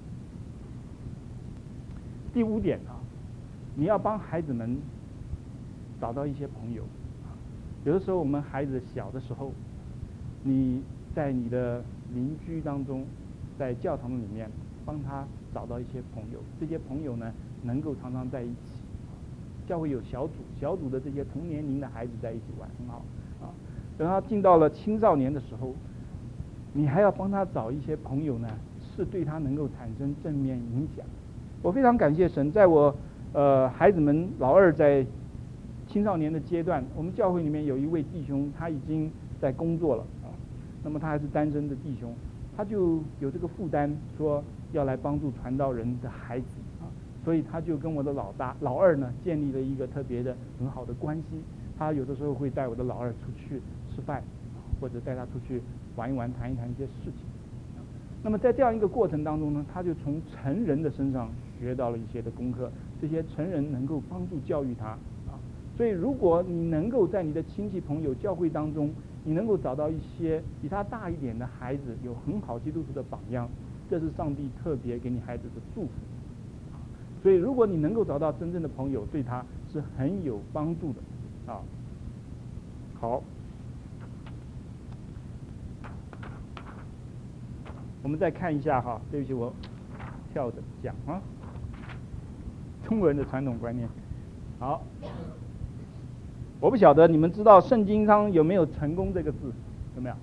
第五点啊，你要帮孩子们找到一些朋友。有的时候我们孩子小的时候，你在你的邻居当中，在教堂里面帮他找到一些朋友，这些朋友呢能够常常在一起。教会有小组，小组的这些同年龄的孩子在一起玩，很好啊。等他进到了青少年的时候，你还要帮他找一些朋友呢，是对他能够产生正面影响。我非常感谢神，在我呃孩子们老二在青少年的阶段，我们教会里面有一位弟兄，他已经在工作了啊，那么他还是单身的弟兄，他就有这个负担，说要来帮助传道人的孩子。所以他就跟我的老大、老二呢建立了一个特别的很好的关系。他有的时候会带我的老二出去吃饭，或者带他出去玩一玩、谈一谈一些事情。那么在这样一个过程当中呢，他就从成人的身上学到了一些的功课，这些成人能够帮助教育他啊。所以如果你能够在你的亲戚朋友、教会当中，你能够找到一些比他大一点的孩子，有很好基督徒的榜样，这是上帝特别给你孩子的祝福。所以如果你能够找到真正的朋友，对他是很有帮助的啊。好，我们再看一下哈，对不起，我跳着讲啊，中国人的传统观念。好，我不晓得你们知道圣经上有没有成功这个字，有没有？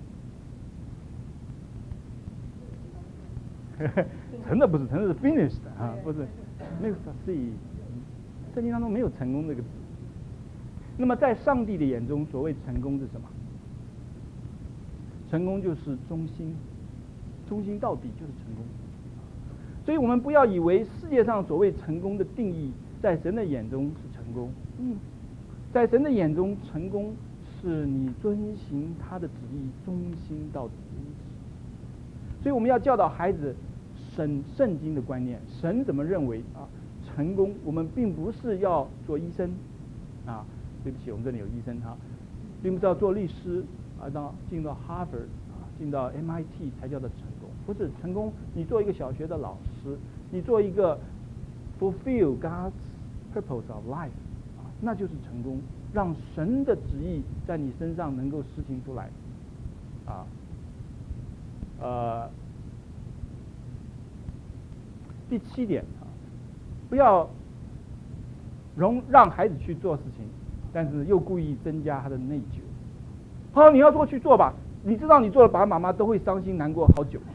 成的不是成的是 finished 啊，不是。没有 succeed， 圣经当中没有成功这个字。那么在上帝的眼中，所谓成功是什么？成功就是忠心，忠心到底就是成功。所以我们不要以为世界上所谓成功的定义，在神的眼中是成功。嗯，在神的眼中，成功是你遵行他的旨意，忠心到底。所以我们要教导孩子神圣经的观念，神怎么认为啊？成功，我们并不是要做医生啊，对不起，我们这里有医生哈，并不是要做律师啊，到进到哈佛啊，进到 M I T 才叫做成功。不是成功，你做一个小学的老师，你做一个 fulfill God's purpose of life 啊，那就是成功，让神的旨意在你身上能够实行出来啊，呃。第七点啊，不要容让孩子去做事情，但是又故意增加他的内疚。好，你要做去做吧，你知道你做了，爸爸妈妈都会伤心难过好久。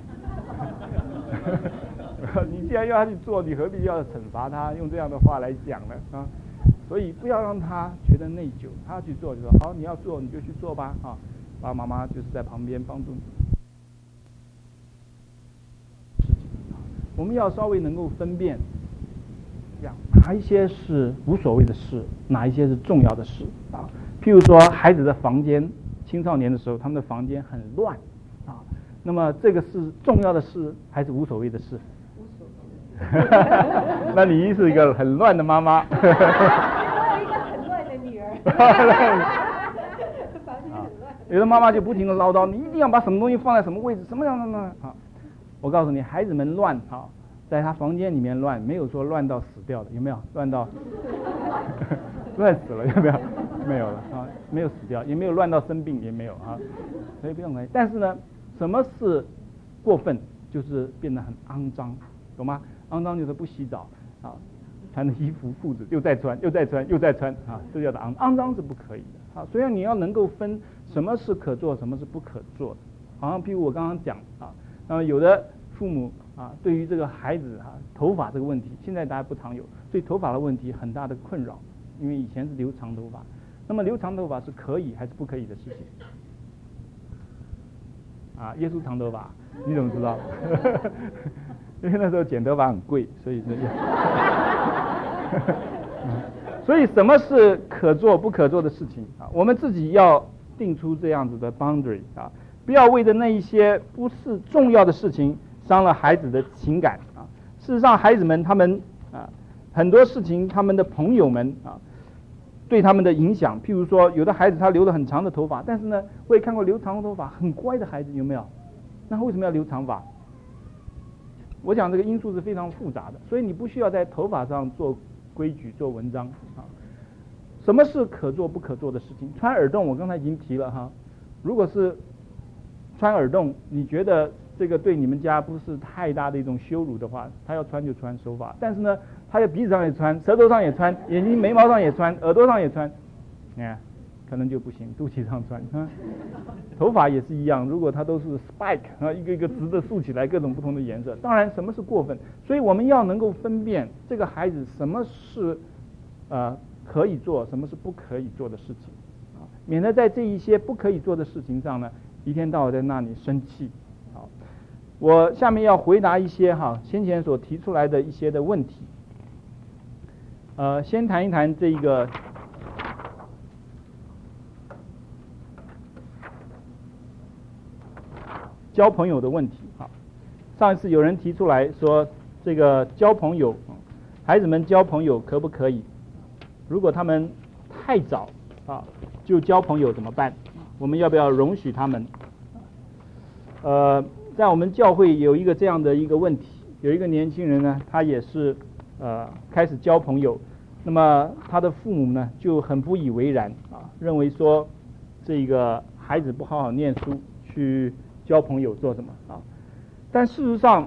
你既然要他去做，你何必要惩罚他？用这样的话来讲呢啊？所以不要让他觉得内疚，他要去做就说好，你要做你就去做吧啊，爸爸妈妈就是在旁边帮助你。我们要稍微能够分辨，哪一些是无所谓的事，哪一些是重要的事啊？譬如说，孩子的房间，青少年的时候，他们的房间很乱啊。那么这个是重要的事还是无所谓的事？无所谓。那你是一个很乱的妈妈。我有一个很乱的女儿。房间很乱。 有的妈妈就不停的唠叨，你一定要把什么东西放在什么位置，什么样的呢？啊。我告诉你，孩子们乱哈，在他房间里面乱，没有说乱到死掉的，有没有？乱到乱死了，有没有？没有了啊，没有死掉，也没有乱到生病，也没有啊，所以不用担心。但是呢，什么是过分？就是变得很肮脏，懂吗？肮脏就是不洗澡啊， 穿的衣服裤子又再穿又再穿又再穿啊，这叫做肮肮脏是不可以的啊。所以你要能够分什么是可做，什么是不可做的。好像譬如我刚刚讲啊，那么有的父母啊，对于这个孩子啊头发这个问题，现在大家不常有，对头发的问题很大的困扰，因为以前是留长头发。那么留长头发是可以还是不可以的事情？啊，耶稣长头发，你怎么知道？因为那时候剪头发很贵，所以这样。所以什么是可做不可做的事情啊？我们自己要定出这样子的 boundary 啊，不要为着那一些不是重要的事情伤了孩子的情感啊。事实上，孩子们他们啊很多事情，他们的朋友们啊对他们的影响，譬如说，有的孩子他留了很长的头发，但是呢，我也看过留长头发很乖的孩子，有没有？那为什么要留长发？我讲这个因素是非常复杂的，所以你不需要在头发上做规矩、做文章啊。什么是可做不可做的事情？穿耳洞，我刚才已经提了哈。如果是穿耳洞，你觉得这个对你们家不是太大的一种羞辱的话，他要穿就穿手法。但是呢，他在鼻子上也穿，舌头上也穿，眼睛眉毛上也穿，耳朵上也穿，你看可能就不行，肚脐上穿。啊、头发也是一样，如果它都是 spike 啊，一个一个直的竖起来，各种不同的颜色。当然，什么是过分？所以我们要能够分辨这个孩子什么是呃可以做，什么是不可以做的事情啊，免得在这一些不可以做的事情上呢，一天到晚在那里生气。好，我下面要回答一些哈先前所提出来的一些的问题。呃，先谈一谈这个交朋友的问题啊。上一次有人提出来说，这个交朋友，孩子们交朋友可不可以？如果他们太早啊就交朋友怎么办？我们要不要容许他们？呃，在我们教会有一个这样的一个问题，有一个年轻人呢，他也是呃开始交朋友，那么他的父母呢就很不以为然啊，认为说这个孩子不好好念书，去交朋友做什么啊？但事实上，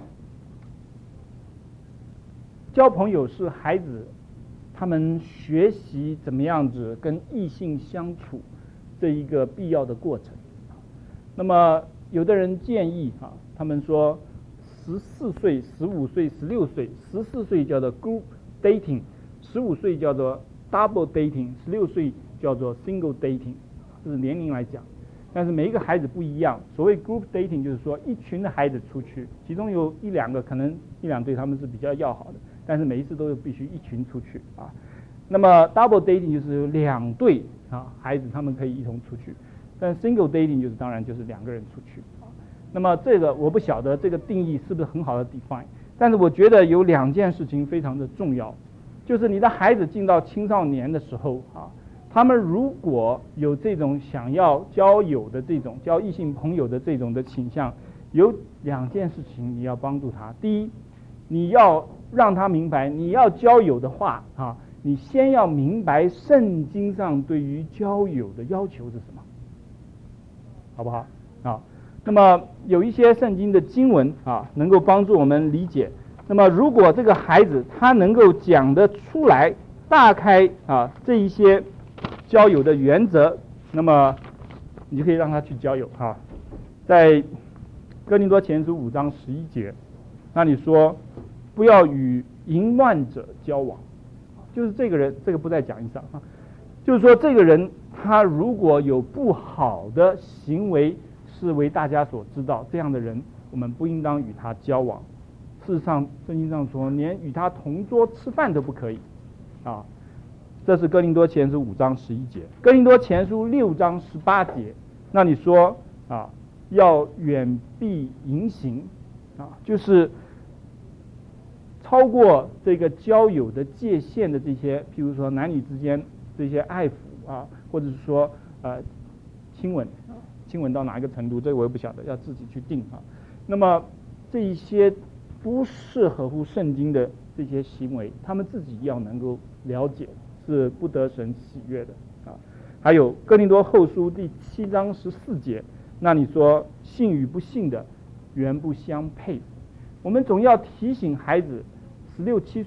交朋友是孩子他们学习怎么样子跟异性相处这一个必要的过程。那么有的人建议啊，他们说十四岁、十五岁、十六岁，十四岁叫做 group dating， 十五岁叫做 double dating， 十六岁叫做 single dating， 这是年龄来讲。但是每一个孩子不一样，所谓 group dating 就是说一群的孩子出去，其中有一两个可能一两对他们是比较要好的，但是每一次都是必须一群出去啊。那么 double dating 就是有两对啊孩子他们可以一同出去，但 single dating 就是当然就是两个人出去啊。那么这个我不晓得这个定义是不是很好的 define， 但是我觉得有两件事情非常的重要，就是你的孩子进到青少年的时候啊。他们如果有这种想要交友的这种交异性朋友的这种的倾向，有两件事情你要帮助他。第一，你要让他明白，你要交友的话啊，你先要明白圣经上对于交友的要求是什么，好不好？啊，那么有一些圣经的经文啊，能够帮助我们理解。那么如果这个孩子他能够讲得出来，大概啊这一些交友的原则，那么你就可以让他去交友哈。在哥林多前书五章十一节，那你说不要与淫乱者交往，就是这个人，这个不在讲义上啊，就是说这个人他如果有不好的行为是为大家所知道，这样的人我们不应当与他交往。事实上圣经上说连与他同桌吃饭都不可以啊。这是哥林多前书五章十一节，哥林多前书六章十八节。那你说啊，要远避淫行啊，就是超过这个交友的界限的这些，譬如说男女之间这些爱抚啊，或者是说呃亲吻，亲吻到哪一个程度，这个我也不晓得，要自己去定啊。那么这一些不适合乎圣经的这些行为，他们自己要能够了解。是不得神喜悦的啊。还有哥林多后书第七章十四节，那你说信与不信的原不相配。我们总要提醒孩子，十六七岁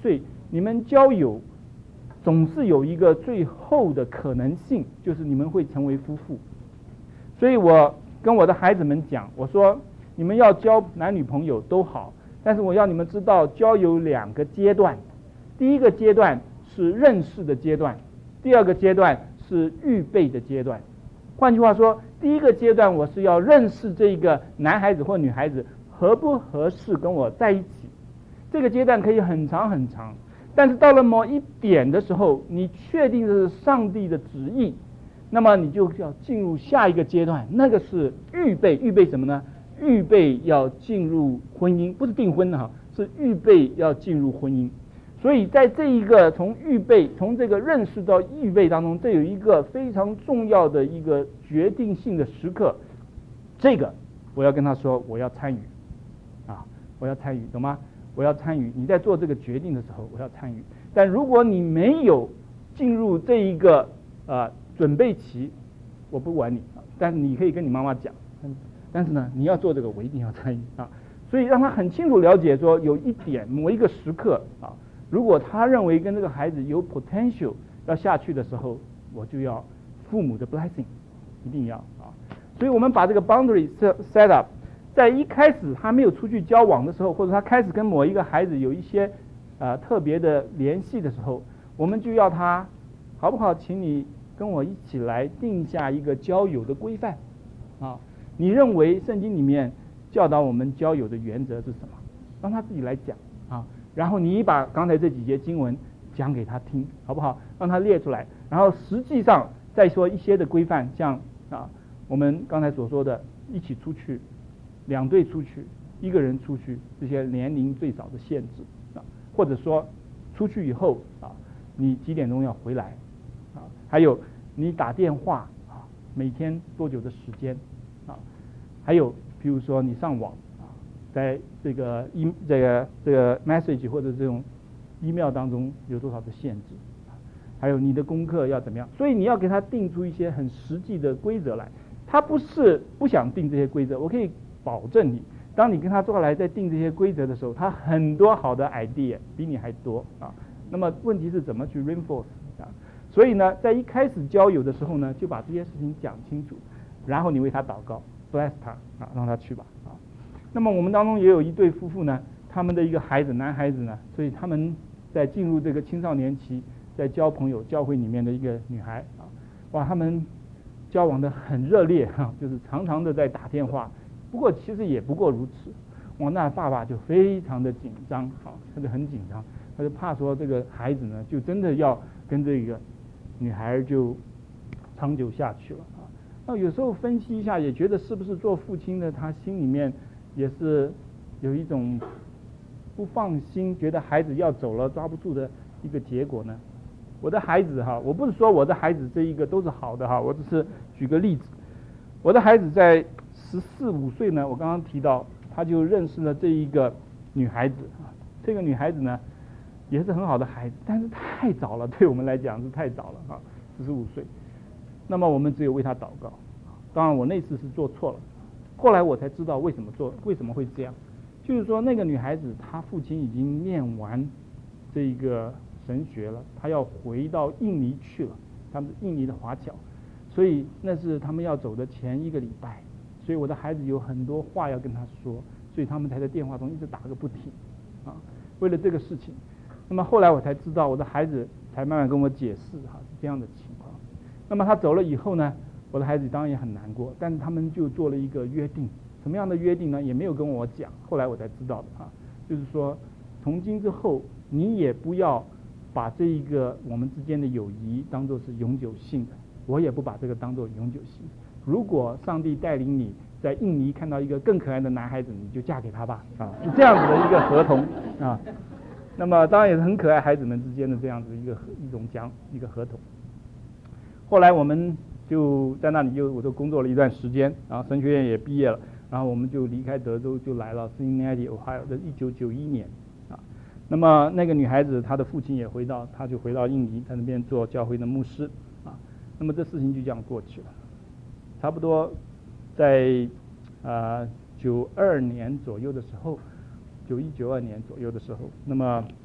你们交友总是有一个最后的可能性，就是你们会成为夫妇。所以我跟我的孩子们讲，我说你们要交男女朋友都好，但是我要你们知道交友两个阶段，第一个阶段是认识的阶段，第二个阶段是预备的阶段。换句话说，第一个阶段我是要认识这个男孩子或女孩子合不合适跟我在一起，这个阶段可以很长很长，但是到了某一点的时候，你确定这是上帝的旨意，那么你就要进入下一个阶段，那个是预备。预备什么呢？预备要进入婚姻，不是订婚哈，是预备要进入婚姻。所以在这一个从预备，从这个认识到预备当中，这有一个非常重要的一个决定性的时刻，这个我要跟他说，我要参与啊，我要参与，懂吗？我要参与。你在做这个决定的时候，我要参与。但如果你没有进入这一个呃准备期，我不管你，但是你可以跟你妈妈讲，但是呢，你要做这个，我一定要参与啊。所以让他很清楚了解说，有一点某一个时刻啊，如果他认为跟这个孩子有 potential 要下去的时候，我就要父母的 blessing， 一定要啊。所以我们把这个 boundary set up， 在一开始他没有出去交往的时候，或者他开始跟某一个孩子有一些呃特别的联系的时候，我们就要他好不好，请你跟我一起来定下一个交友的规范啊。你认为圣经里面教导我们交友的原则是什么？让他自己来讲啊。然后你把刚才这几节经文讲给他听，好不好？让他列出来。然后实际上再说一些的规范，像啊我们刚才所说的，一起出去，两队出去，一个人出去，这些年龄最少的限制啊，或者说出去以后啊，你几点钟要回来啊？还有你打电话啊，每天多久的时间啊？还有比如说你上网啊，在这个 e 这个这个 message 或者这种 email 当中有多少的限制？还有你的功课要怎么样？所以你要给他定出一些很实际的规则来。他不是不想定这些规则，我可以保证你，当你跟他坐来在定这些规则的时候，他很多好的 idea 比你还多啊。那么问题是怎么去 reinforce 啊？所以呢，在一开始交友的时候呢，就把这些事情讲清楚，然后你为他祷告 ，bless 他啊，让他去吧啊。那么我们当中也有一对夫妇呢，他们的一个孩子，男孩子呢，所以他们在进入这个青少年期，在交朋友，教会里面的一个女孩啊，哇，他们交往的很热烈哈、啊，就是常常的在打电话，不过其实也不过如此。哇，那爸爸就非常的紧张啊，他就很紧张，他就怕说这个孩子呢，就真的要跟这个女孩就长久下去了啊。那有时候分析一下，也觉得是不是做父亲的他心里面也是有一种不放心，觉得孩子要走了抓不住的一个结果呢？我的孩子哈，我不是说我的孩子这一个都是好的哈，我只是举个例子。我的孩子在十四五岁呢，我刚刚提到，他就认识了这一个女孩子啊。这个女孩子呢，也是很好的孩子，但是太早了，对我们来讲是太早了啊，十四五岁。那么我们只有为他祷告。当然我那次是做错了，后来我才知道为什么做，为什么会这样。就是说那个女孩子她父亲已经念完这一个神学了，他要回到印尼去了，他们印尼的华侨，所以那是他们要走的前一个礼拜，所以我的孩子有很多话要跟他说，所以他们才在电话中一直打个不停啊，为了这个事情。那么后来我才知道，我的孩子才慢慢跟我解释哈，是这样的情况。那么他走了以后呢，我的孩子当然也很难过，但是他们就做了一个约定，什么样的约定呢？也没有跟我讲，后来我才知道的啊，就是说从今之后你也不要把这一个我们之间的友谊当作是永久性的，我也不把这个当作永久性。如果上帝带领你在印尼看到一个更可爱的男孩子，你就嫁给他吧啊，是这样子的一个合同啊。那么当然也是很可爱孩子们之间的这样子一个一种讲一个合同。后来我们就在那里就我就工作了一段时间，然后神学院也毕业了，然后我们就离开德州，就来了 Cincinnati Ohio 的一九九一年啊。那么那个女孩子她的父亲也回到，她就回到印尼，在那边做教会的牧师啊。那么这事情就这样过去了。差不多在啊九二年左右的时候，九一九二年左右的时候，那么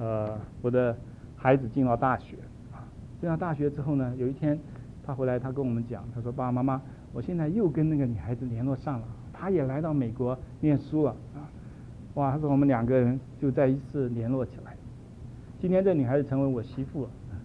呃，我的孩子进到大学啊，进到大学之后呢，有一天他回来，他跟我们讲，他说爸爸妈妈，我现在又跟那个女孩子联络上了，她也来到美国念书了啊，哇，他说我们两个人就在一次联络起来，今天这女孩子成为我媳妇了。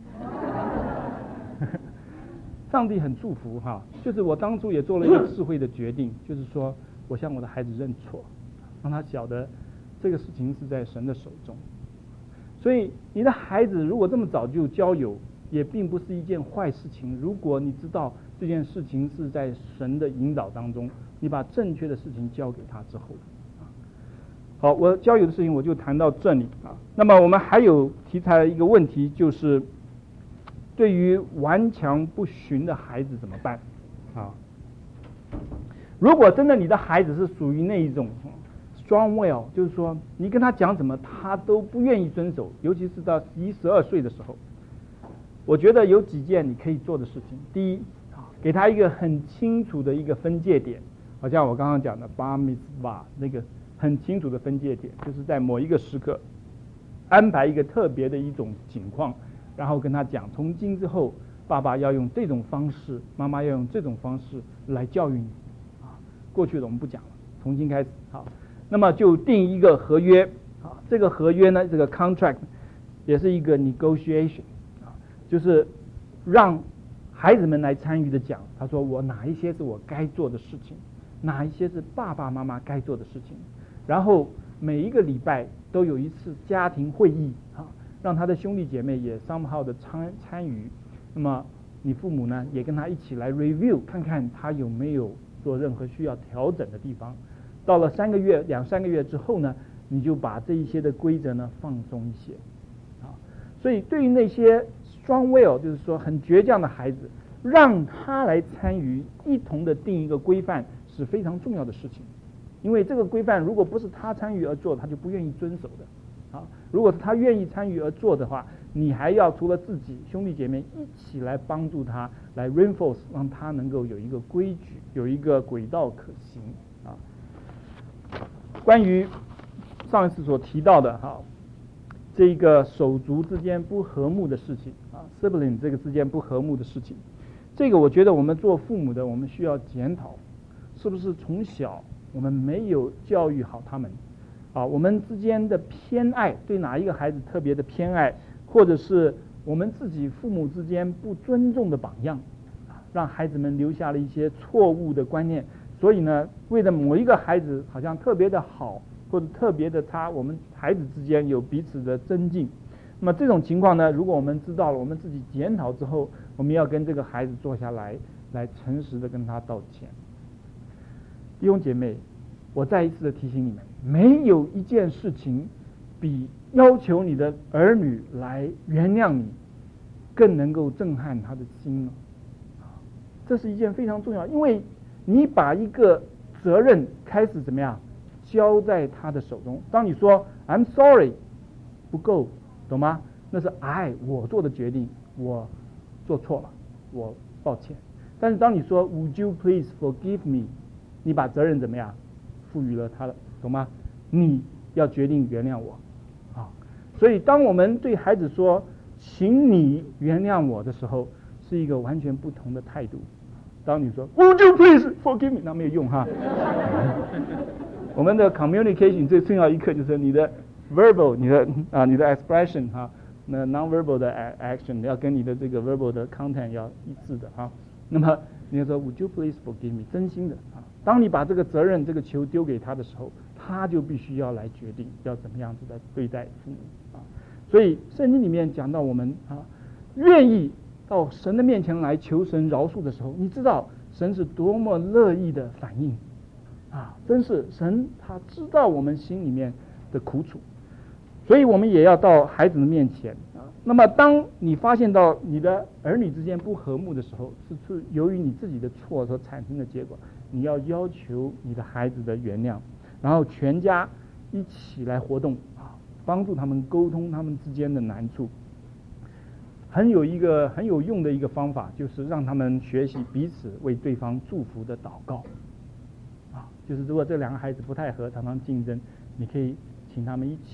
上帝很祝福哈，就是我当初也做了一个智慧的决定，就是说我向我的孩子认错，让他晓得这个事情是在神的手中。所以你的孩子如果这么早就交友，也并不是一件坏事情。如果你知道这件事情是在神的引导当中，你把正确的事情交给他之后，好，我交友的事情我就谈到这里啊。那么我们还有提出来一个问题，就是对于顽强不驯的孩子怎么办啊？如果真的你的孩子是属于那一种 strong will， 就是说你跟他讲什么他都不愿意遵守，尤其是到十一十二岁的时候，我觉得有几件你可以做的事情。第一，给他一个很清楚的一个分界点，好像我刚刚讲的 bar mitzvah 那个很清楚的分界点，就是在某一个时刻安排一个特别的一种情况，然后跟他讲，从今之后爸爸要用这种方式，妈妈要用这种方式来教育你啊。过去的我们不讲了，从今开始好，那么就定一个合约啊。这个合约呢，这个 contract 也是一个 negotiation 啊，就是让孩子们来参与的讲，他说我哪一些是我该做的事情，哪一些是爸爸妈妈该做的事情，然后每一个礼拜都有一次家庭会议啊，让他的兄弟姐妹也 somehow 的参参与。那么你父母呢，也跟他一起来 review， 看看他有没有做任何需要调整的地方。到了三个月、两三个月之后呢，你就把这一些的规则呢放松一些啊。所以对于那些 strong will， 就是说很倔强的孩子，让他来参与，一同的定一个规范是非常重要的事情。因为这个规范如果不是他参与而做，他就不愿意遵守的啊。如果是他愿意参与而做的话，你还要除了自己兄弟姐妹一起来帮助他，来 reinforce， 让他能够有一个规矩，有一个轨道可行啊。关于上一次所提到的哈，这个手足之间不和睦的事情啊 ，sibling 这个之间不和睦的事情，这个我觉得我们做父母的，我们需要检讨，是不是从小我们没有教育好他们啊？我们之间的偏爱，对哪一个孩子特别的偏爱，或者是我们自己父母之间不尊重的榜样，让孩子们留下了一些错误的观念。所以呢，为了某一个孩子好像特别的好，或者特别的差，我们孩子之间有彼此的增进。那么这种情况呢，如果我们知道了，我们自己检讨之后，我们要跟这个孩子坐下来，来诚实的跟他道歉。弟兄姐妹，我再一次的提醒你们，没有一件事情比要求你的儿女来原谅你更能够震撼他的心了。这是一件非常重要，因为你把一个责任开始怎么样交在他的手中。当你说 I'm sorry 不够，懂吗？那是 I 我做的决定，我做错了，我抱歉。但是当你说 Would you please forgive me， 你把责任怎么样赋予了他了，懂吗？你要决定原谅我啊。所以当我们对孩子说请你原谅我的时候，是一个完全不同的态度。当你说 Would you please forgive me， 那没有用哈。我们的 communication 最重要一课就是你的 verbal， 你的啊你的 expression 哈，那 non-verbal 的 action 要跟你的这个 verbal 的 content 要一致的哈。那么你要说 Would you please forgive me， 真心的啊。当你把这个责任这个球丢给他的时候，他就必须要来决定要怎么样子来对待父母啊。所以圣经里面讲到我们啊愿意到神的面前来求神饶恕的时候，你知道神是多么乐意的反应啊！真是神他知道我们心里面的苦楚，所以我们也要到孩子的面前啊。那么当你发现到你的儿女之间不和睦的时候，是是由于你自己的错所产生的结果，你要要求你的孩子的原谅，然后全家一起来活动啊，帮助他们沟通他们之间的难处。很有一个很有用的一个方法，就是让他们学习彼此为对方祝福的祷告啊，就是如果这两个孩子不太合，常常竞争，你可以请他们一起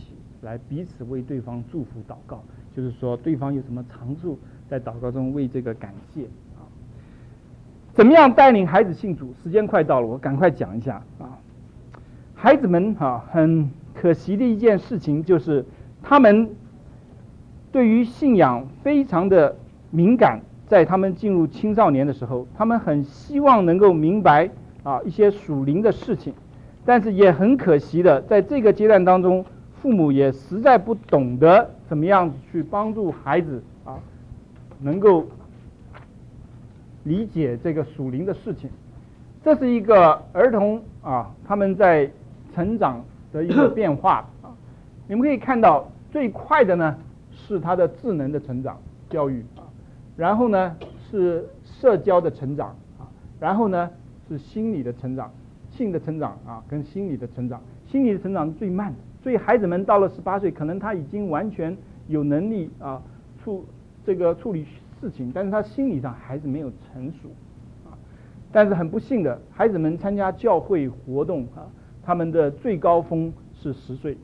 来彼此为对方祝福祷告，就是说对方有什么长处，在祷告中为这个感谢啊。怎么样带领孩子信主？时间快到了，我赶快讲一下啊。孩子们啊，很可惜的一件事情就是他们对于信仰非常的敏感，在他们进入青少年的时候，他们很希望能够明白啊一些属灵的事情，但是也很可惜的，在这个阶段当中，父母也实在不懂得怎么样去帮助孩子啊，能够理解这个属灵的事情。这是一个儿童啊，他们在成长的一个变化啊。你们可以看到，最快的呢是他的智能的成长、教育啊，然后呢是社交的成长啊，然后呢是心理的成长。性的成长啊，跟心理的成长，心理的成长是最慢的，所以孩子们到了十八岁，可能他已经完全有能力啊处这个处理事情，但是他心理上还是没有成熟啊。但是很不幸的，孩子们参加教会活动啊，他们的最高峰是十岁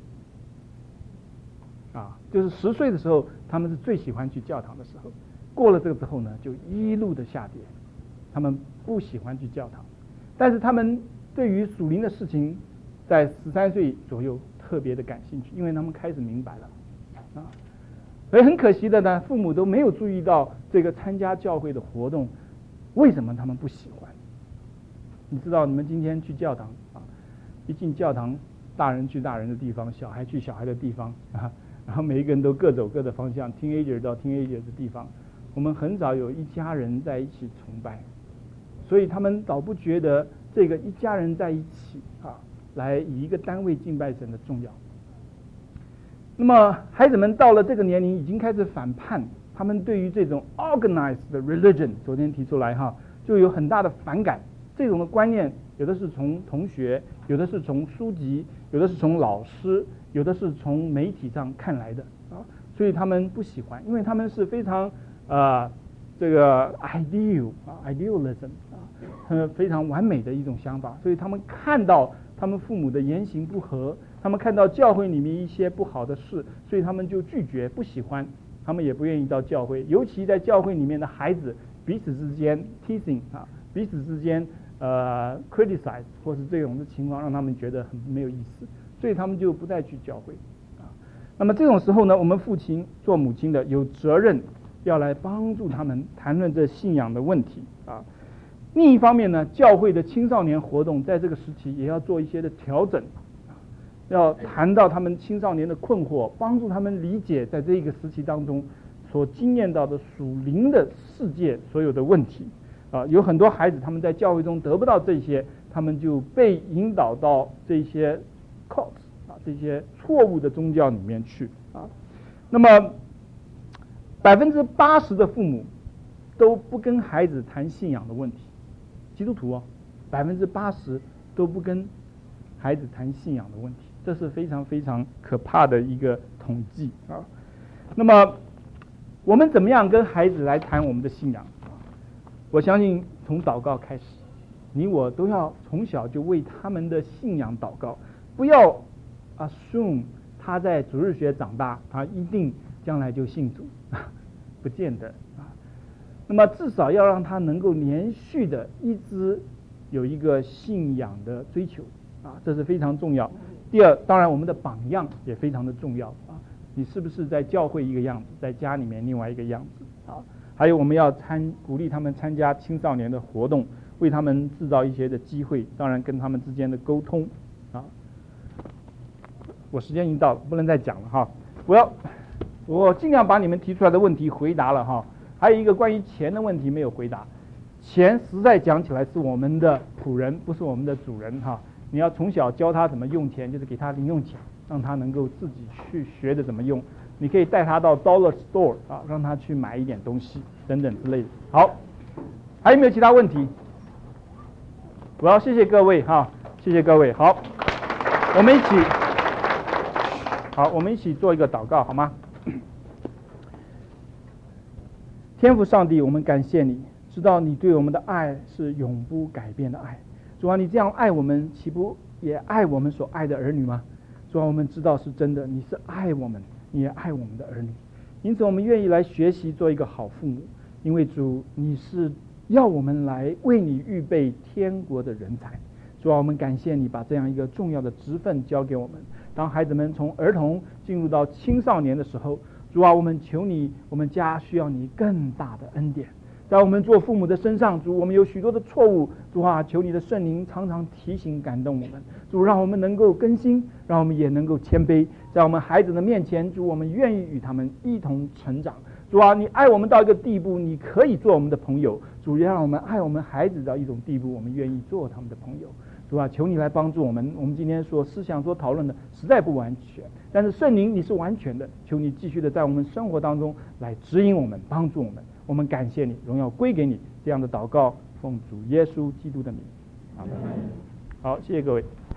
啊，就是十岁的时候，他们是最喜欢去教堂的时候。过了这个之后呢，就一路的下跌，他们不喜欢去教堂，但是他们对于属灵的事情，在十三岁左右特别的感兴趣，因为他们开始明白了啊。所以很可惜的呢，父母都没有注意到这个参加教会的活动，为什么他们不喜欢？你知道，你们今天去教堂啊，一进教堂，大人去大人的地方，小孩去小孩的地方啊，然后每一个人都各走各的方向 ，teenager 到 teenager 的地方，我们很少有一家人在一起崇拜，所以他们倒不觉得这个一家人在一起啊，来以一个单位敬拜神的重要。那么孩子们到了这个年龄，已经开始反叛，他们对于这种 organized religion， 昨天提出来哈，就有很大的反感。这种的观念，有的是从同学，有的是从书籍，有的是从老师，有的是从媒体上看来的啊，所以他们不喜欢，因为他们是非常呃这个 ideal 啊 idealism 啊，呃非常完美的一种想法，所以他们看到他们父母的言行不合，他们看到教会里面一些不好的事，所以他们就拒绝不喜欢，他们也不愿意到教会，尤其在教会里面的孩子彼此之间 teasing 啊，彼此之间呃 criticize 或是这种的情况，让他们觉得很没有意思，所以他们就不再去教会啊。那么这种时候呢，我们父亲做母亲的有责任要来帮助他们谈论这信仰的问题啊。另一方面呢，教会的青少年活动在这个时期也要做一些的调整，要谈到他们青少年的困惑，帮助他们理解在这个时期当中所经验到的属灵的世界所有的问题啊。有很多孩子他们在教会中得不到这些，他们就被引导到这些 cults 啊，这些错误的宗教里面去啊。那么百分之八十的父母都不跟孩子谈信仰的问题，基督徒哦，百分之八十都不跟孩子谈信仰的问题，这是非常非常可怕的一个统计啊。那么我们怎么样跟孩子来谈我们的信仰？我相信从祷告开始，你我都要从小就为他们的信仰祷告，不要 assume 他在主日学长大，他一定将来就信主，不见得啊。那么至少要让他能够连续的一直有一个信仰的追求啊，这是非常重要。第二，当然我们的榜样也非常的重要啊，你是不是在教会一个样子，在家里面另外一个样子啊？还有我们要参鼓励他们参加青少年的活动，为他们制造一些的机会，当然跟他们之间的沟通啊。我时间已经到了，不能再讲了哈。我要我尽量把你们提出来的问题回答了哈。还有一个关于钱的问题没有回答，钱实在讲起来是我们的仆人，不是我们的主人哈。你要从小教他怎么用钱，就是给他零用钱，让他能够自己去学着怎么用。你可以带他到 Dollar Store 啊，让他去买一点东西等等之类的。好，还有没有其他问题？我要谢谢各位哈，谢谢各位。好，我们一起，好，我们一起做一个祷告好吗？天父上帝，我们感谢你，知道你对我们的爱是永不改变的爱。主啊，你这样爱我们，岂不也爱我们所爱的儿女吗？ 主啊，我们知道是真的，你是爱我们，你也爱我们的儿女，因此我们愿意来学习做一个好父母，因为主你是要我们来为你预备天国的人才。主啊，我们感谢你把这样一个重要的职分交给我们。当孩子们从儿童进入到青少年的时候，主啊，我们求你，我们家需要你更大的恩典。在我们做父母的身上，主，我们有许多的错误，主啊，求你的圣灵常常提醒感动我们。主，让我们能够更新，让我们也能够谦卑，在我们孩子的面前，主，我们愿意与他们一同成长。主啊，你爱我们到一个地步，你可以做我们的朋友。主，让我们爱我们孩子到一种地步，我们愿意做他们的朋友。主啊，求你来帮助我们。我们今天所思想所讨论的实在不完全，但是圣灵你是完全的，求你继续的在我们生活当中来指引我们，帮助我们。我们感谢你，荣耀归给你。这样的祷告，奉主耶稣基督的名，阿门。好，谢谢各位。